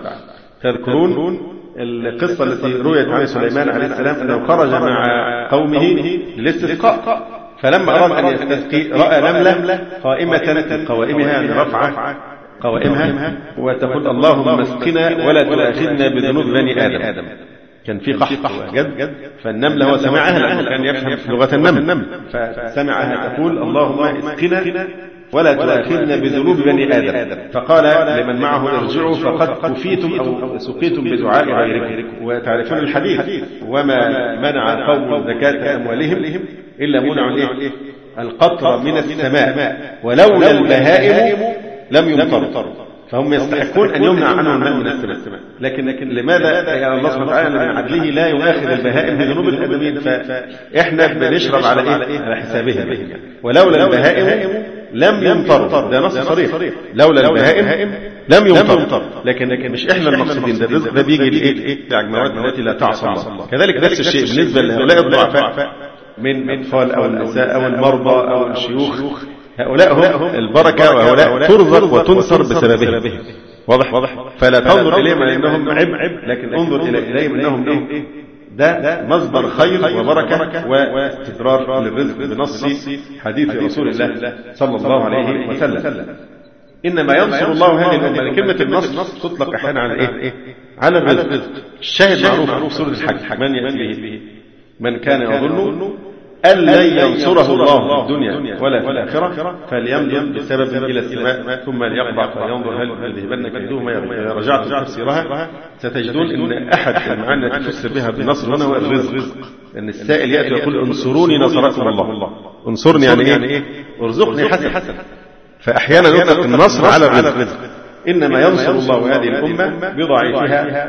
تذكرون القصة التي رويت عن سليمان عليه السلام أنه خرج مع قومه للاستسقاء، فلما أراد أن يستسقي رأى نملة قائمة بقوائمها، يعني رفعة قوائمها، وتقول: اللهم اسقنا ولا تؤاخذنا بذنوب بني آدم. كان في قحط وجد، فالنملة هو سمعها لأنه كان يفهم لغة النمل، فسمعها تقول: اللهم اسقنا ولا تؤاخذنا بذنوب بني آدم. فقال لمن معه: ارجعوا فقد كفيتم أو سقيتم بدعاء غيركم. وتعرفون الحديث: وما منع قوم زكاة أموالهم إلا منعوا إيه؟ القطر من السماء ولولا البهائم لم يمطروا. فهم يستحقون أن يمنع عنهم الماء من السماء، لكن لكن لماذا يعني الله سبحانه وتعالى من عدله لا يؤاخذ البهائم بذنوب الآدمين؟ فإحنا بنشرب على إيه؟ على حسابهم. ولولا البهائم لم يمطروا، ده نص صريح، لولا البهائم لم يمطروا. لكن لكن مش إحنا المقصودين، ده الرزق ده بيجي لإيه؟ للمواد التي لا تعصى الله. كذلك نفس الشيء بالنسبة لهؤلاء الضعفاء من أطفال أو النساء أو المرضى أو الشيوخ، هؤلاء هم البركة، وهؤلاء ترزق وتنصر بسببهم. واضح؟ فلا تنظر إليهم أنهم عبء، لكن انظر إليهم أنهم إيه؟ ده مصدر خير وبركة واستدرار للرزق بنص حديث رسول الله صلى الله عليه وسلم. إنما ينصر الله هذه الأمة. كلمة النصر تطلق أحيانا على إيه؟ على الرزق. الشاهد معروف في سورة الحج: من يأتي به من كان يظن أن لن ينصره الله في الدنيا ولا في الآخرة فليمدد بسبب إلى السماء ثم ليقطع فينظر هل يذهبن كيدهما. رجعت تفسيرها ستجدون أن أحد المعاني التي تفسر بها بالنصر هنا هو الرزق، لأن السائل يأتي ويقول: انصروني نصركم الله. انصرني يعني إيه؟ ارزقني حسن. فأحيانا يطلق النصر على الرزق. إنما ينصر الله هذه الأمة بضعيفها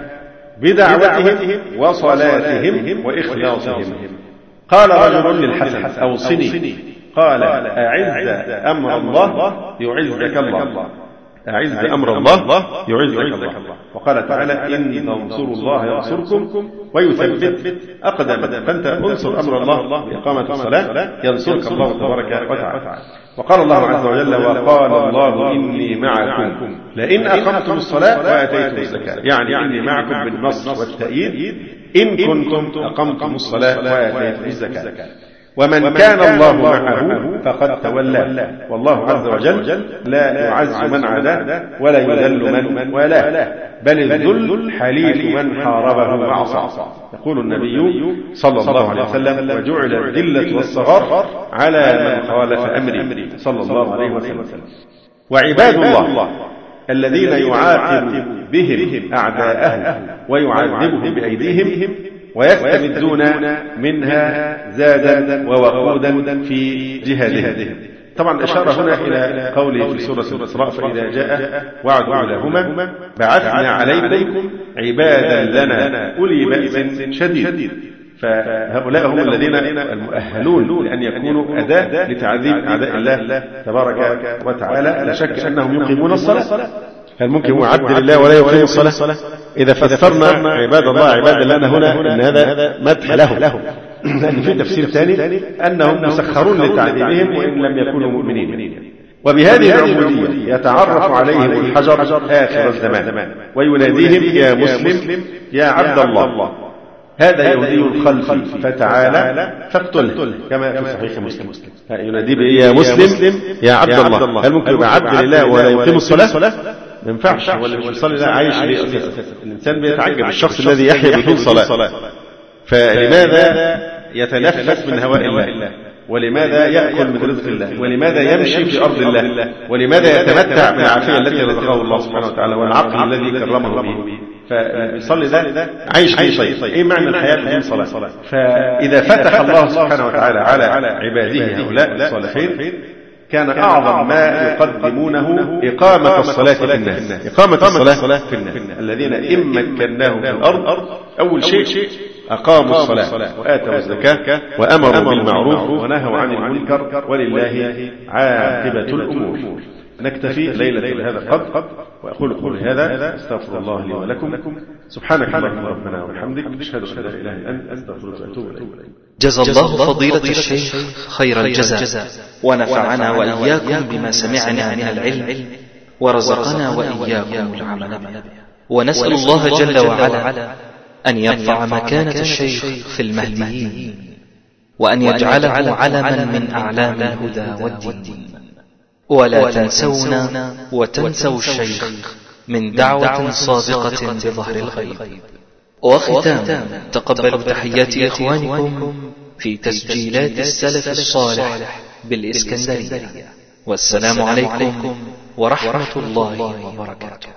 بدعوتهم وصلاتهم وإخلاصهم. قال رجل للحسن: أوصني. قال: أعز أمر الله يعزك الله. أعز أمر الله يعزك الله. وقال تعالى: إن تنصروا الله ينصركم ويثبت أقدامكم. فأنت انصر أمر الله بإقامة الصلاة ينصرك الله تبارك وتعالى. وقال الله عز وجل: وقال الله إني معكم لئن أقمتم الصلاة وآتيتم الزكاة. يعني إني معكم بالنصر والتأييد إن كنتم أقمتم الصلاة وآتيتم الزكاة. ومن كان الله معه فقد تولى، والله عز وجل لا يعز من عاداه ولا يذل من والاه، بل الذل حليف من حاربه وعصى. يقول النبي صلى الله عليه وسلم: وجعل الذلة والصغار على من خالف أمري صلى الله عليه وسلم. وعباد الله الذين يعاقب بهم أعداءه ويعذبهم بأيديهم ويستمدون منها زادا ووقودا في جهادهم. طبعا الإشارة هنا إلى قوله في سورة الإسراء: فإذا جاء وعد أولاهما بعثنا عليكم عبادا لنا أولي بأس شديد. فهؤلاء هم الذين المؤهلون لأن يكونوا أداة لتعذيب أعداء الله تبارك وتعالى. لا شك أنهم يقيمون الصلاة. هل ممكن هو عبد الله ولا يقيم الصلاة؟ إذا فسرنا عباد الله عباد لنا هنا أن هذا مدح لهم، لأن في تفسير ثاني أنهم مسخرون لتعذيبهم وإن لم يكونوا مؤمنين. وبهذه العبودية يتعرف عليهم الحجر آخر الزمان ويناديهم: يا مسلم يا عبد الله، هذا يهودي خلفي فتعالى فاقتله، كما في صحيح مسلم. ينادي به: يا مسلم يا عبد الله. هل ممكن يبقى عبد لله ولا يقيم الصلاة؟ ما ينفعش. ولا مش يصلي، لا عايش ليه أساسا. الإنسان بيتعجب الشخص الذي يحيا بدون صلاة. فلماذا يتنفس من هواء الله؟ ولماذا يأكل من رزق الله؟ ولماذا يمشي في أرض الله؟ ولماذا يتمتع بالعافية التي رزقه الله سبحانه وتعالى والعقل الذي كرمه به؟ فيصلي ده عايش ليه شيء. ايه معنى الحياة بدون صلاة؟ فإذا فتح الله سبحانه وتعالى على عباده هؤلاء الصالحين كان أعظم ما يقدمونه إقامة الصلاة في الناس. إقامة الصلاة في الناس الذين إن مكناهم في الأرض أول شيء أقاموا الصلاة وآتوا الزكاة وأمروا بالمعروف ونهوا عن المنكر ولله عاقبة الأمور. نكتفي ليلة هذا القدر وأقول قولي هذا أستغفر الله لي ولكم. سبحانك اللهم ربنا وبحمدك أشهد أن لا إله إلا أنت أستغفرك وأتوب إليك.
جزا الله فضيلة الشيخ خير الجزاء ونفعنا وإياكم بما سمعنا من العلم ورزقنا وإياكم العمل به. ونسأل الله جل وعلا أن يرفع مكانة الشيخ في المهديين وأن يجعله علما من أعلام الهدى والدين. ولا تنسونا وتنسوا الشيخ من دعوة صادقة بظهر الغيب. وختام تقبلوا تحيات إخوانكم في تسجيلات السلف الصالح بالإسكندرية. والسلام عليكم ورحمة الله وبركاته.